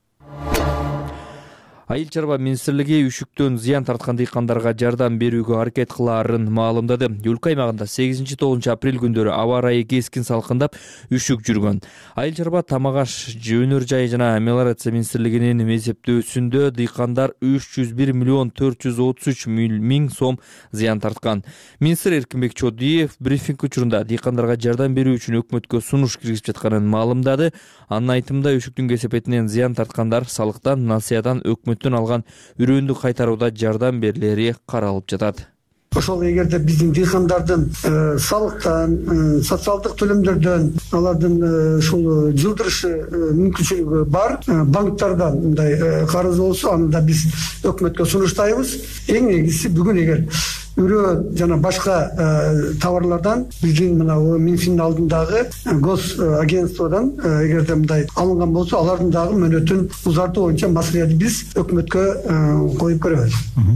Айыл чарба министрлиги үшүктөн зыян тарткан дыйкандарга жардам берүүгө аракет кылаарын маалымдады. Өлкө аймагында 8-9 апрель күндөрү аба ырайы кескин салкындап, үшүк жүргөн. Айыл чарба, тамак аш, өнөр жайы жана мелиорация министрлигинин эсептөөсүндө дыйкандар 301 миллион 433 миң сом зыян тарткан. Министр Эркинбек Чодиев брифинг учурунда дыйкандарга жардам берүү үчүн өкмөткө сунуш киргизип жатканын маалымдады. Анын айтымында, үшүктүн кесепетинен зыян тарткандар салыктан, насыядан, өкмөттөн алган үрөөндү кайтарууда жардам берилери каралып жатат. Ошол эгерде биздин дыйкандардын салыктан, социалдык төлөмдөрдөн алардын ушул жылдырышы мүмкүнчүлүгү бар, банктардан мындай карыз болсо, аны да биз өкмөткө сунуштайбыз. Эң негизгиси бүгүн эгер үрөө жана башка товарлардан биздин мына Минфиндин алдындагы гос агентстводан эгерде мындай алынган болсо, алардын дагы мөөнөтүн узартуу боюнча маселени биз өкмөткө коюп көрөбүз.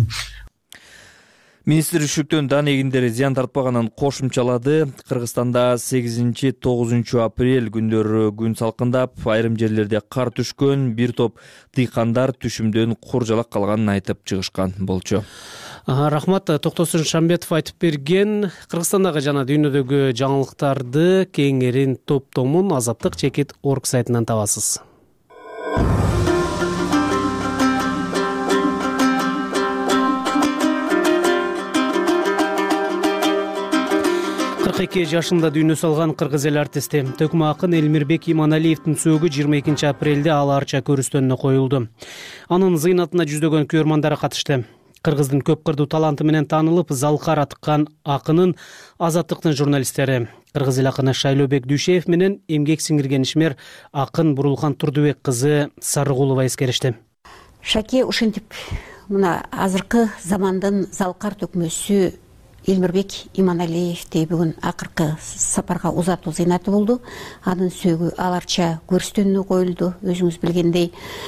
Министр үшүктөн дан эгиндери зыян тартпаганын кошумчалады. Кыргызстанда 8-9 апрель күндөрү күн салкындап, айрым жерлерде кар түшкөн, бир топ дыйкандар түшүмдөн куржалак калганын айтып чыгышкан болчу. Рахмат. Токтосун Шамбетов айтып берген Кыргызстандагы жана дүйнөдөгү жаңылыктарды кеңирин топтомун Азаттык чекит орг сайтынан табасыз. 42 жашында дүйнө салган кыргыз эл артисти төкмө акын Элмирбек Иманалиевдин сөөгү 22 апрелде Ала Арча көрүстөнүнө коюлду. Анын зыйнатына жүздөгөн көрөрмандары катышты. Кыргыздын көп кырдуу таланты менен таанылып, залкар атыккан акынын Азаттыктын журналисттери Кыргыз эл акыны Шайлообек Дүйшеев менен эмгек сиңирген ишмер акын Бурулхан Турдубек кызы Сарыгулова эскеришти. Шаке ушинтип мына азыркы замандын залкар төкмөсү Элмирбек Иманалиевди бүгүн акыркы сапарга узатуу зыйнаты болду. Анын сөөгү Ала Арча көрүстөнүнө коюлду. Өзүңүз билгендей,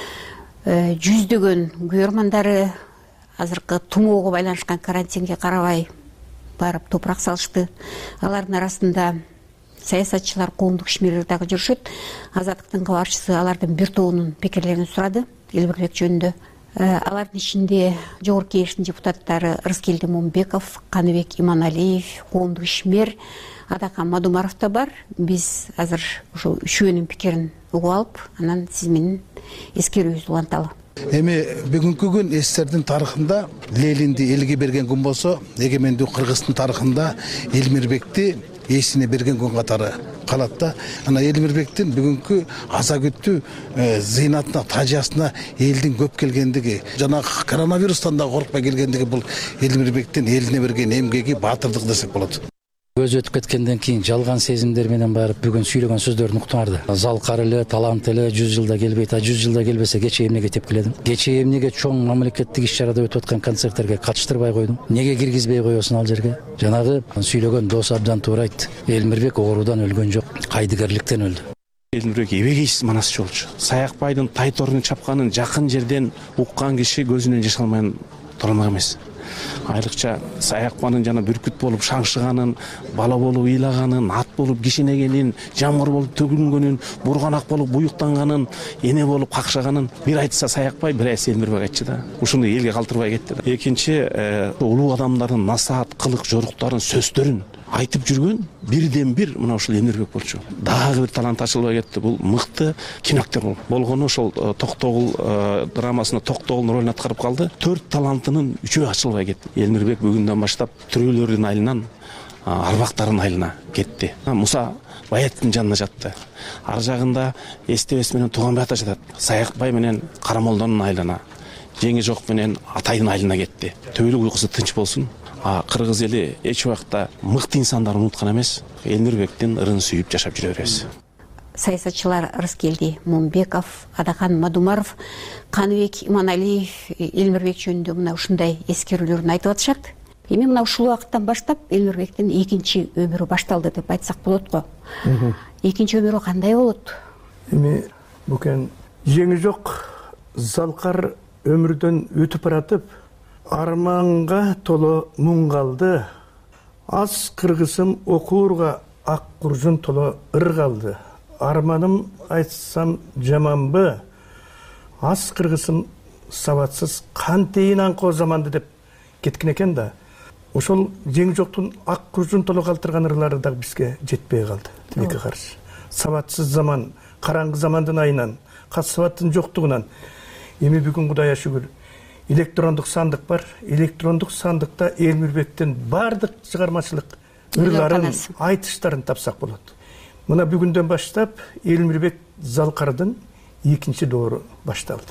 жүздөгөн көрөрмандары азыркы тумоого байланышкан карантинге карабай барып топурак салышты. Алардын арасында саясатчылар, коомдук ишмерлер дагы жүрүшөт. Азаттыктын кабарчысы алардын бир тобунун пикирлерин сурады Элмирбек жөнүндө. Алардын ичинде Жогорку Кеңештин депутаттары Рыскелди Момбеков, Каныбек Иманалиев, коомдук ишмер Адакан Мадумаров да бар. Биз азыр ушул үчөөнүн пикирин угуп алып, анан сиз менен эскерүүбүздү уланталы. Эми бүгүнкү күн эстердин тарыхында Ленинди элге берген күн болсо, эгемендүү Кыргыздын тарыхында Элмирбекти эсине берген күн катары калат да. Ана Элмирбектин бүгүнкү аза күттүү зыйнатына, тажиясына элдин көп келгендиги, жана коронавирустан да коркпай келгендиги бул Элмирбектин элине берген эмгеги, баатырдык десек болот. Көз өтүп кеткенден кийин жалган сезимдер менен барып бүгүн сүйлөгөн сөздөрүн уктумарды. Залкар эле, талант эле 100 жылда келбейт, 100 жылда келбесе кечээ эмнеге теп келедим? Кечээ эмнеге чоң мамлекеттик иш-чарада өтүп аткан концерттерге катыштырбай койдуң? Эмнеге киргизбей коесуң ал жерге? Жанагы сүйлөгөн дос абдан туура айтты. Элмирбек оорудан өлгөн жок, кайдыгерликтен өлдү. Элмирбек эбегейсиз манасчы болчу. Саякбайдын тайторунун чапканын жакын жерден уккан киши көзүнөн жаш алмай тура алмак эмес. Айрыкча Саякбанын жана бүркүт болуп шаңшыганын, бала болуп ыйлаганын, ат болуп кишинегенин, жамгыр болуп төгүлгөнүн, бурганак болуп буюктанганын, эне болуп какшаганын бир айтса Саякбай, бир айтса Элмирбек айтчы да. Ушуну элге калтырбай кетти да. Экинчи, улуу адамдардын насаат, кылык, жоруктарын, сөздөрүн айтып жүргөн бирден бир мына ушул Элмирбек болчу. Дагы бир талант ачылбай кетти. Бул мыкты киноактер болгону ошол Токтогул драмасында Токтогул ролун аткарып калды. 4 талантынын 3-өө ачылбай кетти. Элмирбек бүгүндөн баштап түрөлөрдүн айылынан арбактардын айылына кетти. Муса Баяттын жанына жатты. Ар жагында Эстебес менен Туганбай ата жатат. Саякбай менен Карамолдонун айылына, Жеңи Жок менен Атайдын айылына кетти. Төбөлүк уйкусу тынч болсун. Кыргыз эли эч убакта мыкты инсандарды унуткан эмес. Элмирбектин ырын сүйүп жашап жүрө беребиз. Саясатчылар Рыскелди Момбеков, Адакан Мадумаров, Каныбек Иманалиев Элмирбек жөнүндө мына ушундай эскерүүлөрүн айтып атышат. Эми мына ушул убакыттан баштап Элмирбектин экинчи өмүрү башталды деп айтсак болот го. Экинчи өмүрү кандай болот? Эми букен Жеңи Жок залкар өмүрдөн өтүп баратып, арманга толо муң калды. Аз кыргызым окуурга ак куржун толо ыр калды. Арманым айтсам жаманбы? Аз кыргызым сабатсыз кантейин аңкоо заманды деп кеткен экен да. Ошол Жеңи Жоктун ак куржун толо калтырган ырлары дагы бизге жетпей калды. Тилекке каршы. Сабатсыз заман, караңгы замандын айынан, кат-сабаттын жоктугунан. Эми бүгүн Кудайга шүгүр электрондук сандык бар. Электрондук сандыкта Элмирбектин бардык чыгармачылык ырларын, айтыштарын тапсак болот. Мына бүгүндөн баштап Элмирбек залкардын экинчи доору башталды.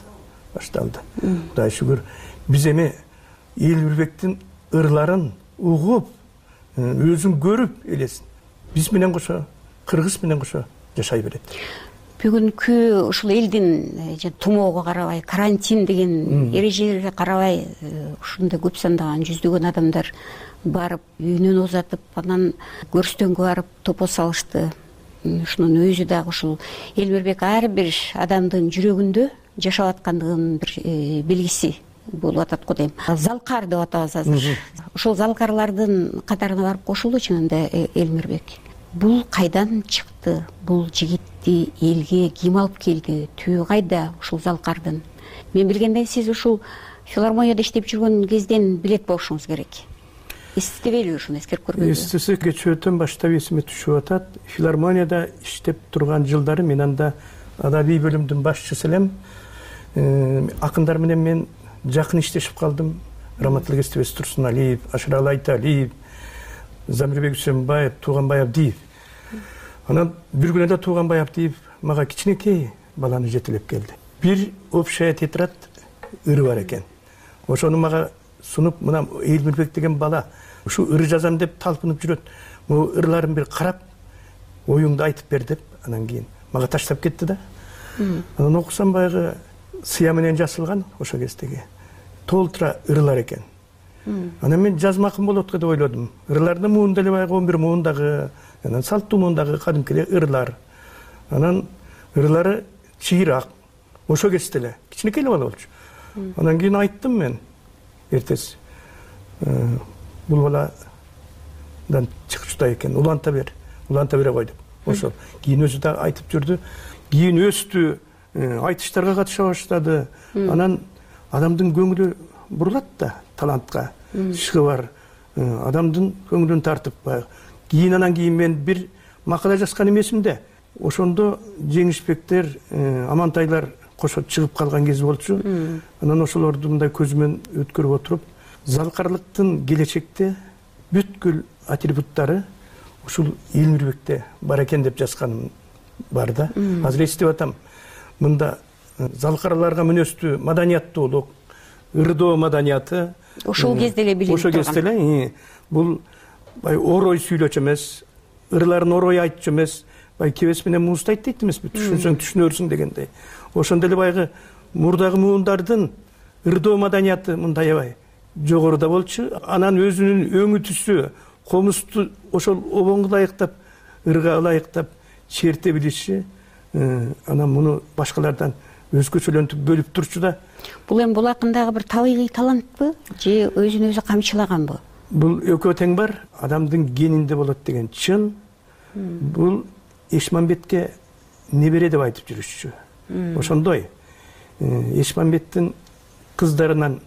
Кудайга шүгүр биз эми Элмирбектин ырларын угуп, өзүн көрүп элесин биз менен кошо, кыргыз менен кошо жашай берет. Бүгүнкү ушул элдин тумоого карабай, карантин деген эрежелерге карабай, ушундай көп сандаган жүздөгөн адамдар барып, үйүнөн узатып, анан көрүстөнгө барып топо салышты. Ушунун өзү дагы ушул Элмирбек ар бир адамдын жүрөгүндө жашап аткандыгынын бир белгиси болуп атат го дейм. Залкар деп атабыз азыр. Ушул залкарлардын катарына барып кошулду чынында Элмирбек. Бул кайдан чыкты? Бул жигитти элге ким алып келди? Түбү кайда ушул залкардын? Мен билгенден сиз ушул филармонияда иштеп жүргөн кезден билет болушуңуз керек. Эстебейли ушуну эскерип көргөндө? Эстесе кечөөтөн баштап эсиме түшүп атат. Филармонияда иштеп турган жылдары мен анда адабий бөлүмдүн башчысы элем. Акындар менен мен жакын иштешип калдым. Раматылык Эстебес Турсуналиев, Ашыралы Айталиев, Замирбек Үсенбаев, Тууганбай Абдиев. Анан бир күнү Тууганбай Абдиев мага кичинекей баланы жетелеп келди. Бир общая тетрадь ыры бар экен. Ошону мага сунуп, мына Элмирбек деген бала ушу ыры жазам деп талпынып жүрөт. Могу ырларын бир карап, оюңду айтып бер деп, анан кийин мага таштап кетти да. Анан окусам баягы сыя менен жасылган ошо кездеги толтура ырылар экен. Анан мен жазмакым болот деп ойлодум. Ырлардын муунда эле баягы 11 муундагы, анан салттуу муундагы кадимки эле ырлар. Анан ырлары чыйраак. Ошо кезде эле кичинекей эле бала болчу. Анан кийин айттым мен эртеси. Бул баладан чыкчудай экен. Уланта бере кой деп. Ошол. Кийин өзү да айтып жүрдү. Кийин өстү, айтыштарга катыша баштады. Анан адамдын көңүлү бурулат да талантка. Шыгы бар. Адамдын көңүлүн тартып баягы. Анан кийин мен бир макала жазган эмесимде. Ошондо Жеңишбектер, Амантайлар кошо чыгып калган кези болчу. Анан ошолорду мындай көзүмөн өткөрүп отуруп, залкарлыктын келечекте бүткүл атрибуттары ушул Элмирбекте бар экен деп жазганым бар да. Азыр эстеп атам. Мында залкарларга мүнөстүү маданияттуулук, ырдоо маданияты ошол кезде эле билинип турган. Ошол кезде эле бул орой сүйлөчү эмес, ырларын орой айтчу эмес, кебес менен муустайт дейт эмеспи? Түшүнсөң түшүнөрсүң дегендей. Ошондой эле баягы мурдагы муундардын ырдоо маданияты мындай аябай жогоруда болчу. Анан өзүнүн өңү түсү, комузду ошол обонго ылайыктап, ырга ылайыктап черте билиши, анан муну башкалардан өзгөчөлөнтүп бөлүп турчу да. Бул эми бул акындагы бир табигый талантпы же өзүн өзү камчылаганбы? Бул экөө тең бар. Адамдын генинде болот деген чын. Бул Эшмамбетке небере деп айтып жүрүшчү. Ошондой Эшмамбеттин кыздарынан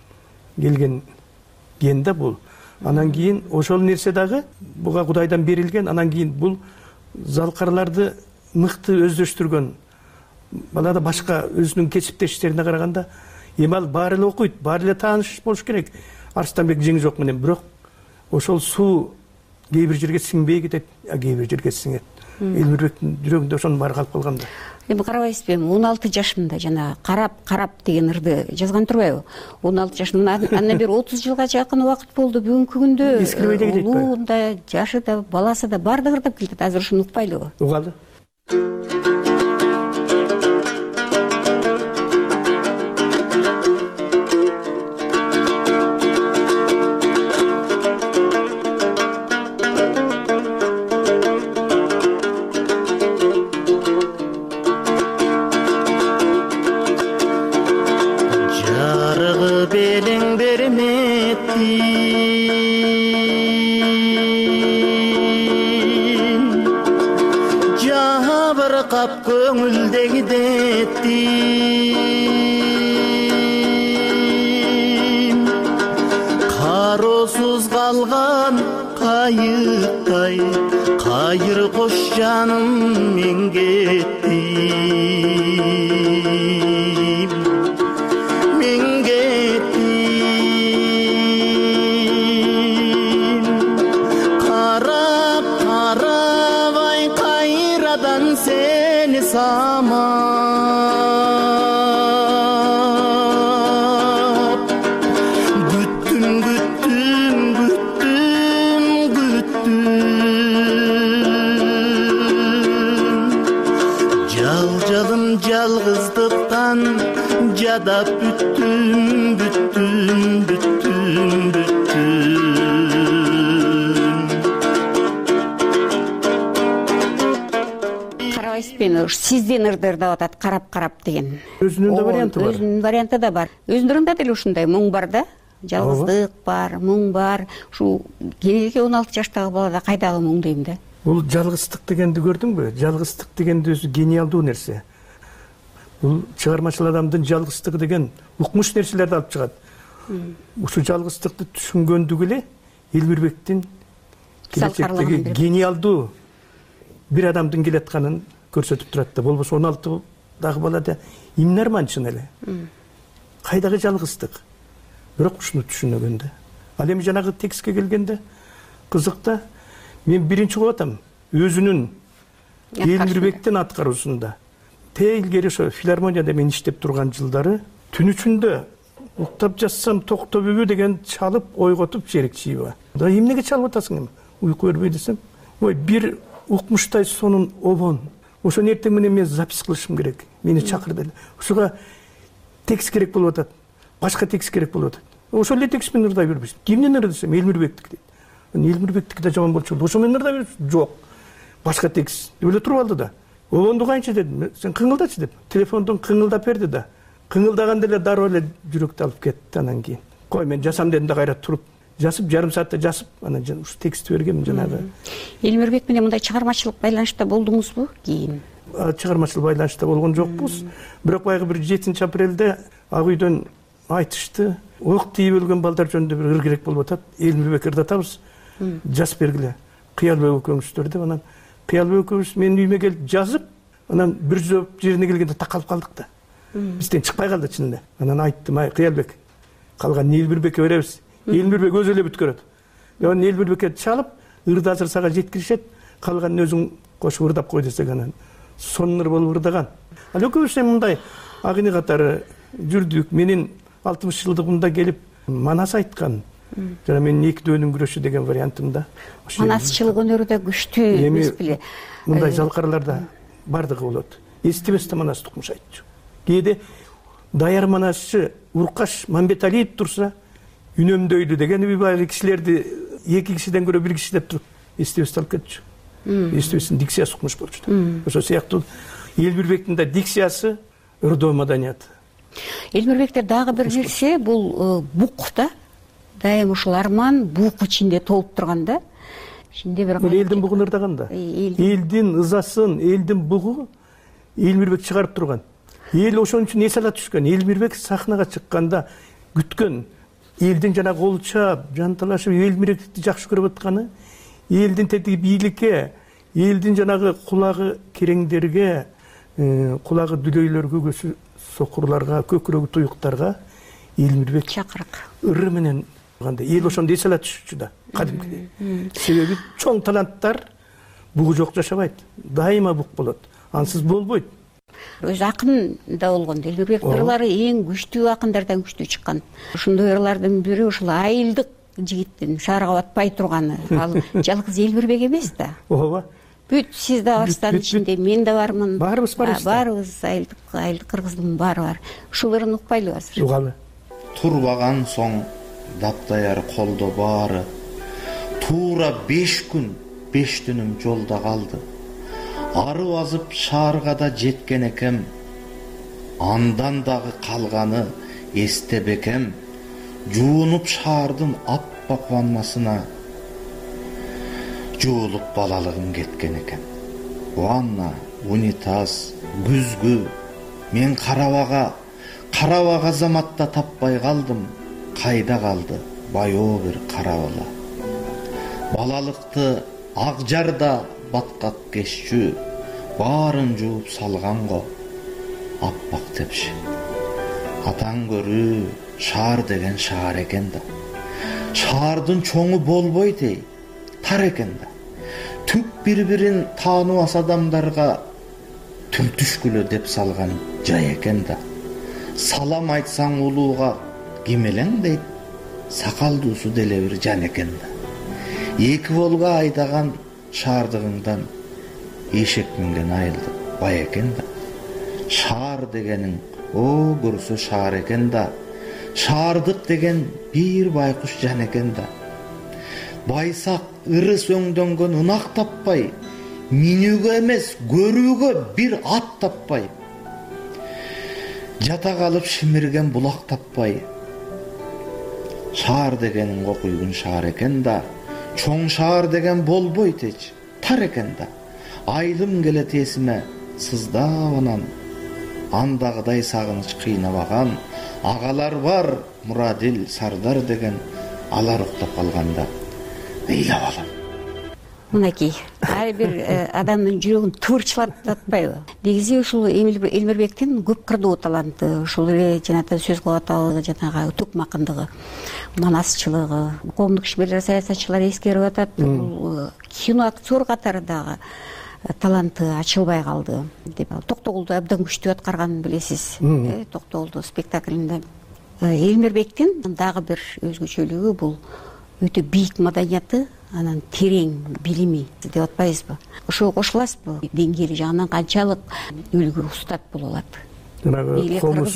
келген ген да бул. Анан кийин ошол нерсе дагы буга Кудайдан берилген. Анан кийин бул залкарларды мыкты өздөштүргөн. Балада башка өзүнүн кесиптештерине караганда эми ал баары эле окуйт, баары эле тааныш болуш керек. Арыстанбек Жеңжок менен, бирок ошол суу кээ бир жерге сиңбей кетет, кээ бир жерге сиңет. Элмирбектин жүрөгүндө ошонун баары калып калганда. Эми карабайсызбы, 16 жашымда жана карап деген ырды жазган турбайбы? 16 жашымда андан бери 30 жылга жакын убакыт болду. Бүгүнкү күндө улуу да, жашы да, баласы да баардыгы ырдап келет. Азыр ушуну укпайлыбы? Угалы. Кароосуз калган кайыктай кайыр кош жаным мен кеттим. Мен кеттим. Карап карабай кайрадан сени самап күттүм күттүм күттүм күттүм жалжалым жалгыздыктан жадап бүттүм бүттүм бүттүм бүттүм. Сиздин ырдыр деп атат, карап деген. Өзүнүн да варианты бар. Өзүнүн варианты да бар. Өзүнүн ырында деле ушундай муң бар да. Жалгыздык бар, муң бар. Ушу кенеки 16 жаштагы балада кайдагы муң дейм да. Бул жалгыздык дегенди көрдүңбү? Жалгыздык дегенди өзү гениалдуу нерсе. бул чыгармачыл адамдын жалгыздыгы деген укмуш нерселерди алып чыгат. Ушул жалгыздыкты түшүнгөндүгү эле Элмирбектин келечектеги гениалдуу бир адамдын келатканын көрсөтүп турат да. Болбосо 16 балада эмне арман чын эле? Кайдагы жалгыздык? Бирок ушуну түшүнөгөндө. Ал эми жанагы текстке келгенде кызык да, мен биринчи угуп атам өзүнүн Элмирбектин аткаруусунда. Илгери ошо филармонияда мен иштеп турган жылдары түн ичинде уктап жатсам токтобүбү деген чалып ойготуп жерикчийби. Да эмнеге чалып атасың эми? Уйку бербей десем, ой бир укмуштай сонун обон. Ошону эртең менен мен запись кылышым керек. Мени чакырды эле. Ушуга текст керек болуп атат. Башка текст керек болуп атат. Ошол эле текст менен ырдай бербейсиң. Кимден ырды десем, Элмирбектик дейт. Элмирбектики да жаман болчу. Ошо менен ырдай бербейсиң. Жок. Башка текст деп эле туруп алды да. Обонду кайчы дедим. Сен кыңылдачы деп. Телефондон кыңылдап берди да. Кыңылдаганда эле дароо эле жүрөктү алып кетти анан кийин. Кой мен жасам дедим да кайра туруп жазып, жарым саатта жазып, анан ушу текстти бергенмин жанагы. Элмирбек менен мындай чыгармачылык байланышта болдуңузбу кийин? Чыгармачыл байланышта болгон жокпуз. Бирок баягы бир 7 апрелде Ак үйдөн айтышты. Ок тийип өлгөн балдар жөнүндө бир ыр керек болуп атат. Элмирбек ырдатабыз. Жазып бергиле. Кыялбек экөөңүздөр деп анан Кыялбек экөөбүз менин үйүмө келип жазып, анан бир жооп жерине келгенде такалып калдык да. Бизден чыкпай калды чынында. Анан айттым, ай Кыялбек, калган Элмирбекке беребиз. Элмирбек өзү эле бүткөрөт. Анан Элмирбекке чалып, ырды азыр сага жеткиришет, калганын өзүң кошуп ырдап кой десек анан сонун ыр болуп ырдаган. Ал экөөбүз мындай агыны катары жүрдүк. Менин 60 жылдыгымда келип манас айткан. Жана менин эки дөөнүн күрөшү деген вариантымда. Манасчылык өнөрү да күчтүү эмес беле. Мындай жалкарларда бардыгы болот. Эстебесте манас тукмуш айтчу. Кээде даяр манасчы Уркаш Мамбеталиев турса, үнөмдөйлү деген баягы кишилерди эки кишиден көрө бир киши деп туруп эстебесте алып кетчү. Эстебестин дикциясы укмуш болчу. Ошо сыяктуу Элмирбектин да дикциясы ырдоо маданияты. Элмирбекте дагы бир нерсе бул бук да. Дайым ушул арман бук ичинде толуп турганда. Ичинде бир элдин бугун ырдаганда. Элдин ызасын, элдин бугу Элмирбек чыгарып турган. Эл ошон үчүн эс ала түшкөн. Элмирбек сахнага чыкканда күткөн элдин жана кол чаап, жанталашып Элмирбекти жакшы көрүп атканы, элдин тетиги бийликке, элдин жанагы кулагы кереңдерге, кулагы дүлөйлөргө, көзү сокурларга, көкүрөгү туюктарга Элмирбек чакырык ыры менен кандай эл ошондо эс ала түшчү да кадимкидей. Себеби чоң таланттар бугу жок жашабайт. Дайыма бук болот. Ансыз болбойт. Өзү акын да болгон. Элмирбек ырлары эң күчтүү акындардан күчтүү чыккан. Ошондой ырлардын бири ушул айылдык жигиттин шаарга батпай турганы. Ал жалгыз Элмирбек эмес да. Ооба. Бүт сиз да барсыздар ичинде, мен да бармын. Баарыбыз барбыз. Баарыбыз айылдык кыргыздын баары бар. Ушул ырын укпайлы азыр? Угалы. Турбаган соң даптаяр колдо баары. Туура 5 күн 5 түнүм жолда калды. Арып азып шаарга да жеткен экем. Андан дагы калганы эстебекем. Жуунуп шаардын аппак ваннасына жуулуп балалыгым кеткен экен. Ванна, унитаз, күзгү. Мен карабага заматта таппай калдым. Кайда калды баяу бир кара бала. Балалыкты ак жарда баткак кешчү. Баарын жууп салган го аппак тепши. Атаң көрүү шаар деген шаар экен да. Шаардын чоңу болбойт эй, тар экен да. Түп бири-бирин тааныбас адамдарга түлтүшкүлө деп салган жай экен да. Салам айтсаң улууга ким элең дейт, сакалдуусу деле бир жан экен да. Эки волга айдаган шаардыгыңдан эшек минген айылды бай экен да. Шаар дегениң о көрсө шаар экен да. Шаардык деген бир байкуш жан экен да. Байсак ыры сөңдөнгөн ынак таппай, минүүгө эмес көрүүгө бир ат таппай. Жата калып шимирген булак таппай. Шаар дегениң окуйгун шаар экен да. Чоң шаар деген болбойт эч, тар экен да. Айылым келет эсиме сыздап анан андагыдай сагыныч кыйнабаган агалар бар, Мурадил, Сардар деген, алар уктап калганда ыйлап алам. Мынакей, ар бир адамдын жүрөгүн тыбырчылап атпайбы? Негизи ушул Элмирбектин көп кырдуу таланты, ушул эле жанагы сөз кылып атабыз, жанагы төкмө акындыгы, манасчылыгы, коомдук ишмерлер, саясатчылар эскерип атат. Бул кино актер катары дагы таланты ачылбай калды деп. Токтогулду абдан күчтүү аткарганын билесиз. Токтогулду спектаклинде. Элмирбектин дагы бир өзгөчөлүгү бул өтө бийик маданияты, анан терең билими деп атпайбызбы? Ошого кошуласызбы? Деңгээли жагынан канчалык үлгү устат боло алат? Жанагы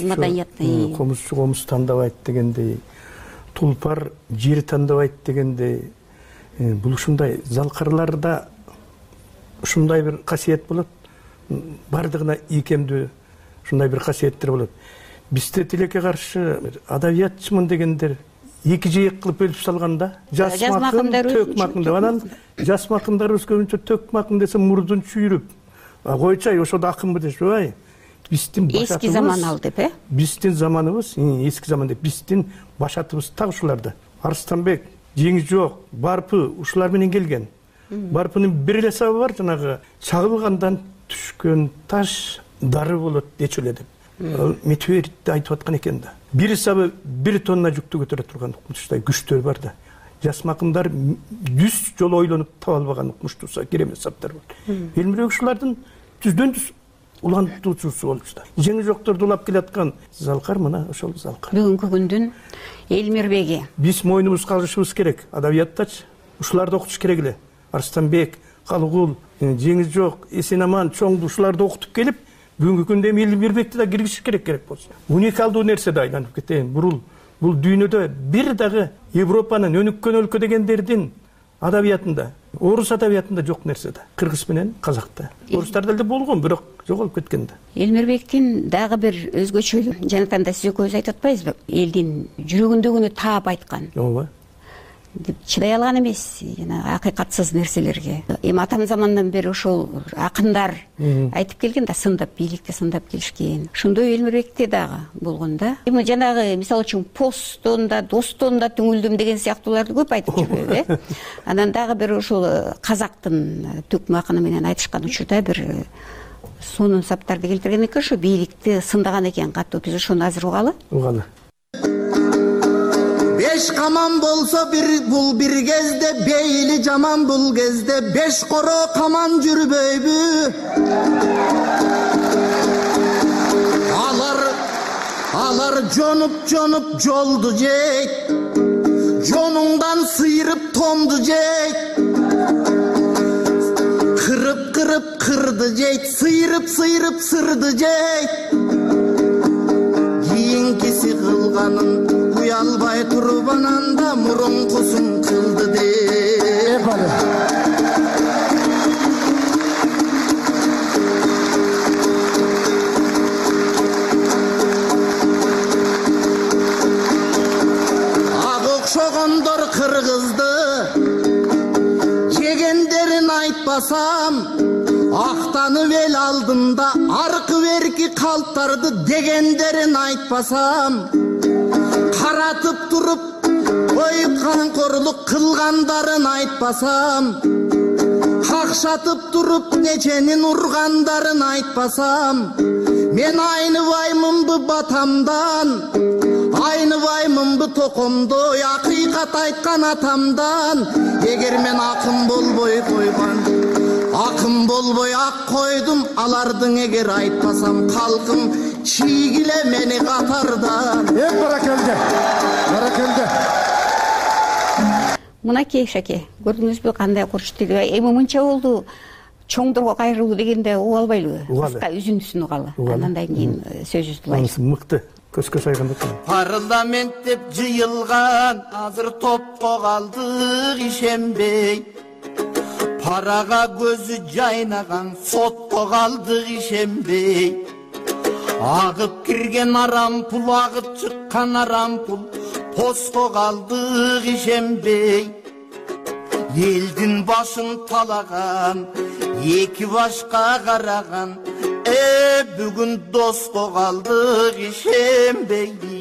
комузчу комуз тандабайт дегендей, тулпар жер тандабайт дегендей, бул ушундай залкарларда ушундай бир касиет болот. Бардыгына ийкемдүү ушундай бир касиеттер болот. Бизде тилекке каршы адабиятчымын дегендер эки жээк кылып бөлүп салганда, жас макын, төк макын деп, анан жас макындарыбыз көбүнчө төк макын десе мурдун чүйрүп, койчай ошодо акынбы дешпи, ай. Биздин башатыбыз эски заман ал деп, биздин заманыбыз, эски заман деп, биздин башатыбыз так ушуларда. Арыстанбек, Жеңизжок, Барпы ушулар менен келген. Барпынын бир эле сабы бар, жанагы чагылгандан түшкөн таш дары болот дечү эле деп. Метеоритти айтып аткан экен да. Бир сабы 1 тонна жүктү көтөрө турган ушундай күчтөр бар да. Жас макындар 100 жолу ойлонуп таба албаган укмуштуса керемет саптар бар. Элмирбек ушулардын 100 улантуучусу болчу. Жеңизжокторду улап келаткан залкар мына ошол залкар. Бүгүнкү күндүн Элмирбеги. Биз мойнубузга алышыбыз керек. Адабияттачы ушуларды окутуш керек эле. Арыстанбек, Калыгул, Жеңизжок, Эсенаман, Чоңду ушуларды окутуп келип, бүгүнкү күндө Элмирбекти да киргизиш керек болсо. Уникалдуу нерсе да айланып кетейин. Бул дүйнөдө бир дагы Европанын өнүккөн өлкө дегендердин адабиятында, орус адабиятында жок нерсе да. Кыргыз менен Казакта. Орустарда эле болгон, бирок жоголуп кеткен да. Элмирбектин дагы бир өзгөчөлүгү, жанатан да сиз экөөбүз айтып атпайбызбы? Элдин жүрөгүндөгүнү таап айткан. Ооба. Чыдай алган эмес, жана акыйкатсыз нерселерге. Эми атам замандан бери ошол акындар айтып келген да, сындап, бийликти сындап келишкен. Ошондой Элмирбекте дагы болгон да. Эми жанагы мисалы үчүн постон да, достон да түңүлдүм деген сыяктууларды көп айтып жүрөбүз, Анан дагы бир ошол казактын төкмө акыны менен айтышкан учурда бир сонун саптарды келтирген экен, ошо бийликти сындаган экен катуу. Биз ошону азыр угалы. Угалы. Beş kaman bolsa bul bir gezde, beyli caman bul gezde, 5 koro kaman cürböybü. Alar conup coldu cek, conundan sıyırıp tondu cek. Kırıp kırdı cek, sıyırıp sırdı cek. Giyinkisi kılganın uyalbay turbananda murun kusun kıldı de. Ak okşogondor kırgızdı, yegenderin aytpasam, aktanıp el aldımda arkı verki kaltardı degenderin aytpasam. Karatıp durup koyup kankorluk kılgandarın aytpasam, kakşatıp durup necenin urgandarın aytpasam, men aynı vaymın bu batamdan, aynı vaymın bu tokomdoy, hakikat aytkan atamdan. Eger men akım bolboy koygan, akım bolboy ak koydum, alardın eger aytpasam, kalkım çiğile meni katardan. Barakeldi. Мынакей Шаке, көрдүңүзбү кандай курчту? Эми мынча болду, чоңдорго кайрылуу дегенде уга албайлыбы? Кыска үзүндүсүн угалы. Андан кийин сөзүбүздү улайбыз. Мыкты. Көзгө сайганда. Парламент деп жыйылган, азыр топко калдык ишенбей. Парага көзү жайнаган, сотко калдык ишенбей. Агып кирген арам пул, агып чыккан арам пул, постко калдык ишенбей. Элдин башын талаган, эки башка караган, бүгүн доско калдык ишенбейли.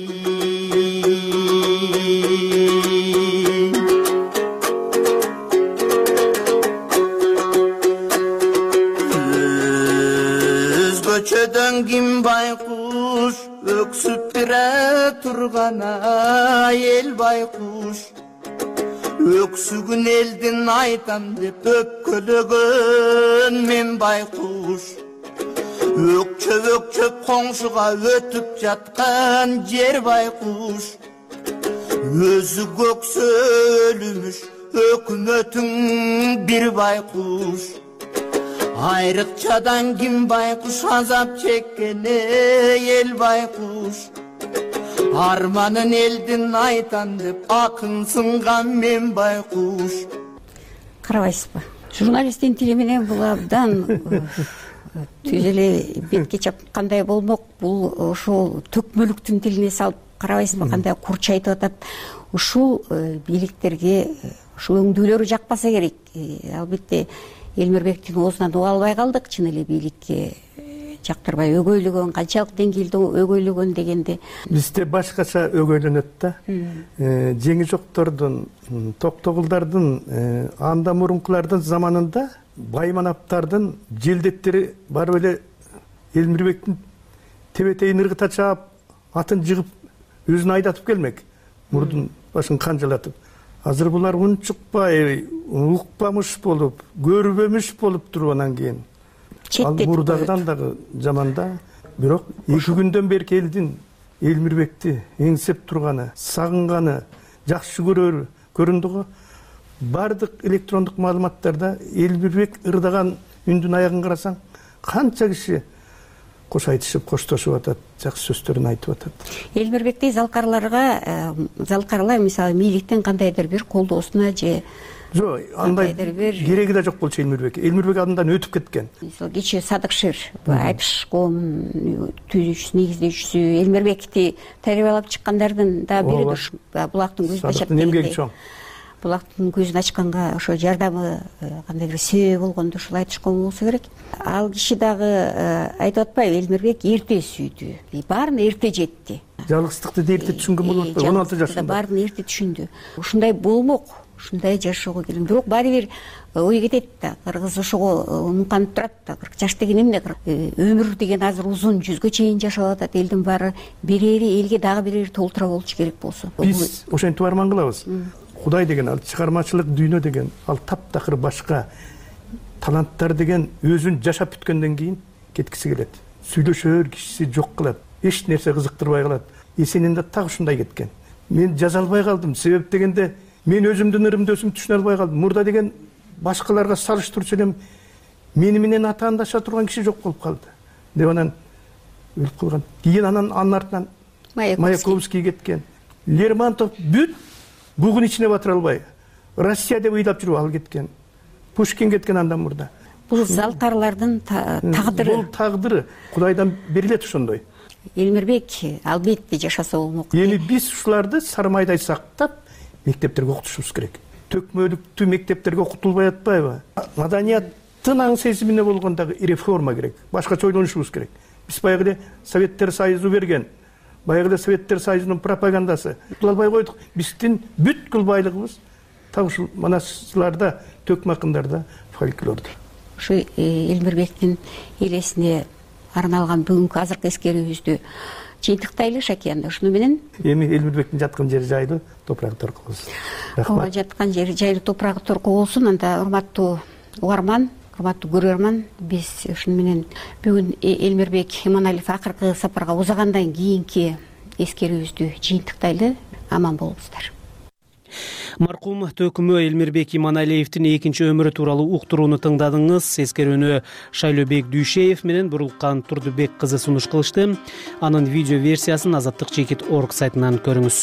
Көчөдөн ким байкуш өксүп бире тургана эл байкуш. Өксүгүн элдин айтам деп өпкөлөгөн мен байкуш. Өкчөп коңшуга өтүп жаткан жер байкуш. Өзү көксө өлүмүш өкмөтүң бир байкуш. Айрыкчадан ким байкуш азап чеккене эл байкуш. Арманын элдин айтан деп акын сынган мен байкуш. Карабайсызбы? Журналисттин тили менен бул абдан түз эле бетке чапкандай болмок. Бул ошол төкмөлүктүн тилине салып карабайсызбы кандай курч айтып атат. Ушул бийликтерге ушул өңдүүлөрү жакпаса керек. Албетте Элмирбектин оозунан уга албай калдык. Чын эле бийликке жактырбай өгөйлөгөн, канчалык деңгээлде өгөйлөгөн дегенде бизде башкача өгөйлөнөт да. Жеңи жоктордун, токтогулдардын, андан мурункулардын заманында байманаптардын желдеттери барып эле Элмирбектин тебетейин ыргыта чаап, атын жыгып, өзүн айдатып келмек. Мурдун башын канжалатып. Азыр булар унчукпай, укпамыш болуп, көрбөмүш болуп туруп анан кийин. Ал мурдагыдан дагы жаманда, бирок 2 күндөн бери элдин Элмирбекти эңсеп турганы, сагынганы, жакшы көрүндү го. Бардык электрондук маалыматтарда Элмирбек ырдаган үндүн аягын карасаң, канча киши кош айтышып, коштошуп атат, жакшы сөздөрүн айтып атат. Элмирбекти залкарлар мисалы бийликтен кандайдыр бир колдоосуна же жок, андай кереги да жок болчу Элмирбек. Элмирбек андан өтүп кеткен. Мисалы кечээ Садыкшир айтыш коомунун түзүүчүсү, негиздөөчүсү Элмирбекти тарбиялап чыккандардын да биридир. Булактын көзүн ачат дегенде. Булактын көзүн ачканга ошо жардамы кандайдыр себеп болгондо ушул айтыш коому болсо керек. Ал киши дагы айтып атпайбы, Элмирбек эрте сүйдү. Баарын эрте жетти. Жалгыздыкты да эрте түшүнгөн болуп атпайбы? 16 жашында. Баарын эрте түшүндү. Ушундай болмок, ушундай жашоого келген. Бирок баары бир ой кетет да. Кыргыз ошого умканып турат да. 40 жаш деген эмне? Өмүр деген азыр узун, 100гө чейин жашап атат. Элдин баары бирери элге дагы бирери толтура болчу керек болсо. Биз ошентип арман кылабыз. Кудай деген, ал чыгармачылык дүйнө деген, ал таптакыр башка. Таланттар деген өзүн жашап бүткөндөн кийин кеткиси келет. Сүйлөшөр кишиси жок кылат. Эч нерсе кызыктырбай калат. Эсенинде так ушундай кеткен. Мен жаза албай калдым. Себеп дегенде мен өзүмдүн ырымдөсүм түшүнө албай калдым. Мурда деген башкаларга салыштырчу элем мени менен атаандаша турган киши жок болуп калды. Деп анан өлүп калган. Кийин анан артынан Маяковский кеткен. Лермонтов бүт бугун ичине батыра албай Россия деп ыйлап жүрүп ал кеткен. Пушкин кеткен андан мурда. Бул залкарлардын тагдыры. Бул тагдыры Кудайдан берилет ошондой. Элмирбек албетте жашаса болмок. Эми биз ушуларды сармайдай сактап мектептерге окутушубуз керек. Төкмөлүктүү мектептерге окутулбай атпайбы? Маданияттын аң сезимине болгондагы реформа керек. Башкача ойлонушубуз керек. Биз баягы эле Советтер Союзу берген, баягы эле Советтер Союзунун пропагандасы. Кыла албай койдук. Биздин бүткүл байлыгыбыз так ушул манасчыларда, төкмакындарда, фольклордо. Ушу Элмирбектин элесине арналган бүгүнкү азыркы эскерүүбүздү жыйынтыктайлы Шакиян. Ушуну менен эми Элмирбектин жаткан жери жайлуу, топурагы торку болсун. Ооба, жаткан жери жайлуу, топурагы торку болсун. Анда урматтуу угарман, урматтуу көрөрман, биз ушуну менен бүгүн Элмирбек Иманалиев акыркы сапарга узагандан кийинки эскерүүбүздү жыйынтыктайлы. Аман болуңуздар. Маркум төкүмө Элмирбек Иманалиевдин экинчи өмүрү тууралуу уктурууну тыңдадыңыз. Эскерүүнү Шайлообек Дүйшеев менен Бурулкан Турдубек кызы сунуш кылышты. Анын видео версиясын azatlyk.org сайтынан көрүңүз.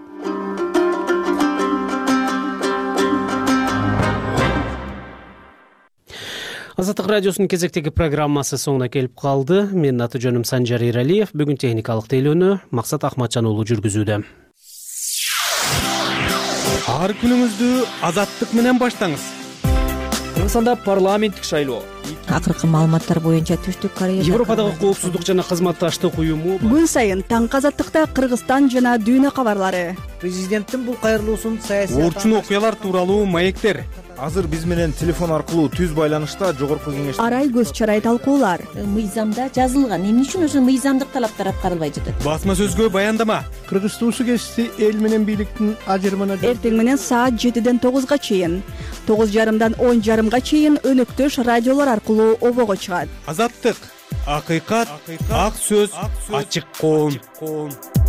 Азаттык радиосунун кезектеги программасы соңуна келип калды. Менин аты жөнүм Санжар Эралиев. Бүгүн техникалык тейлөөнү Максат Ахматжан уулу жүргүзүүдө. Ар күнүңүздү азаттык менен баштаңыз. Кыргызстанда парламенттик шайлоо. Акыркы маалыматтар боюнча Түштүк Корея Европадагы коопсуздук жана кызматташтык уюму күн сайын таңкы азаттыкта Кыргызстан жана дүйнө кабарлары. Президенттин бул кайрылуусун саясий Орчун окуялар тууралуу маектер. Азыр биз менен телефон аркылуу түз байланышта жогорку кеңеш. Арай көз чарай талкуулар. Мыйзамда жазылган. Эмне үчүн ошо мыйзамдык талаптар аткарылбай жатат? Басма сөзгө баяндама. Кыргыз туусу кести эл менен бийликтин ажырымына Эртең менен саат 7-ден 9-га чейин, 9:30-дан 10:30-га чейин өнөктөш радиолор аркылуу обого чыгат. Азаттык, акыйкат, ак сөз, ачык коом.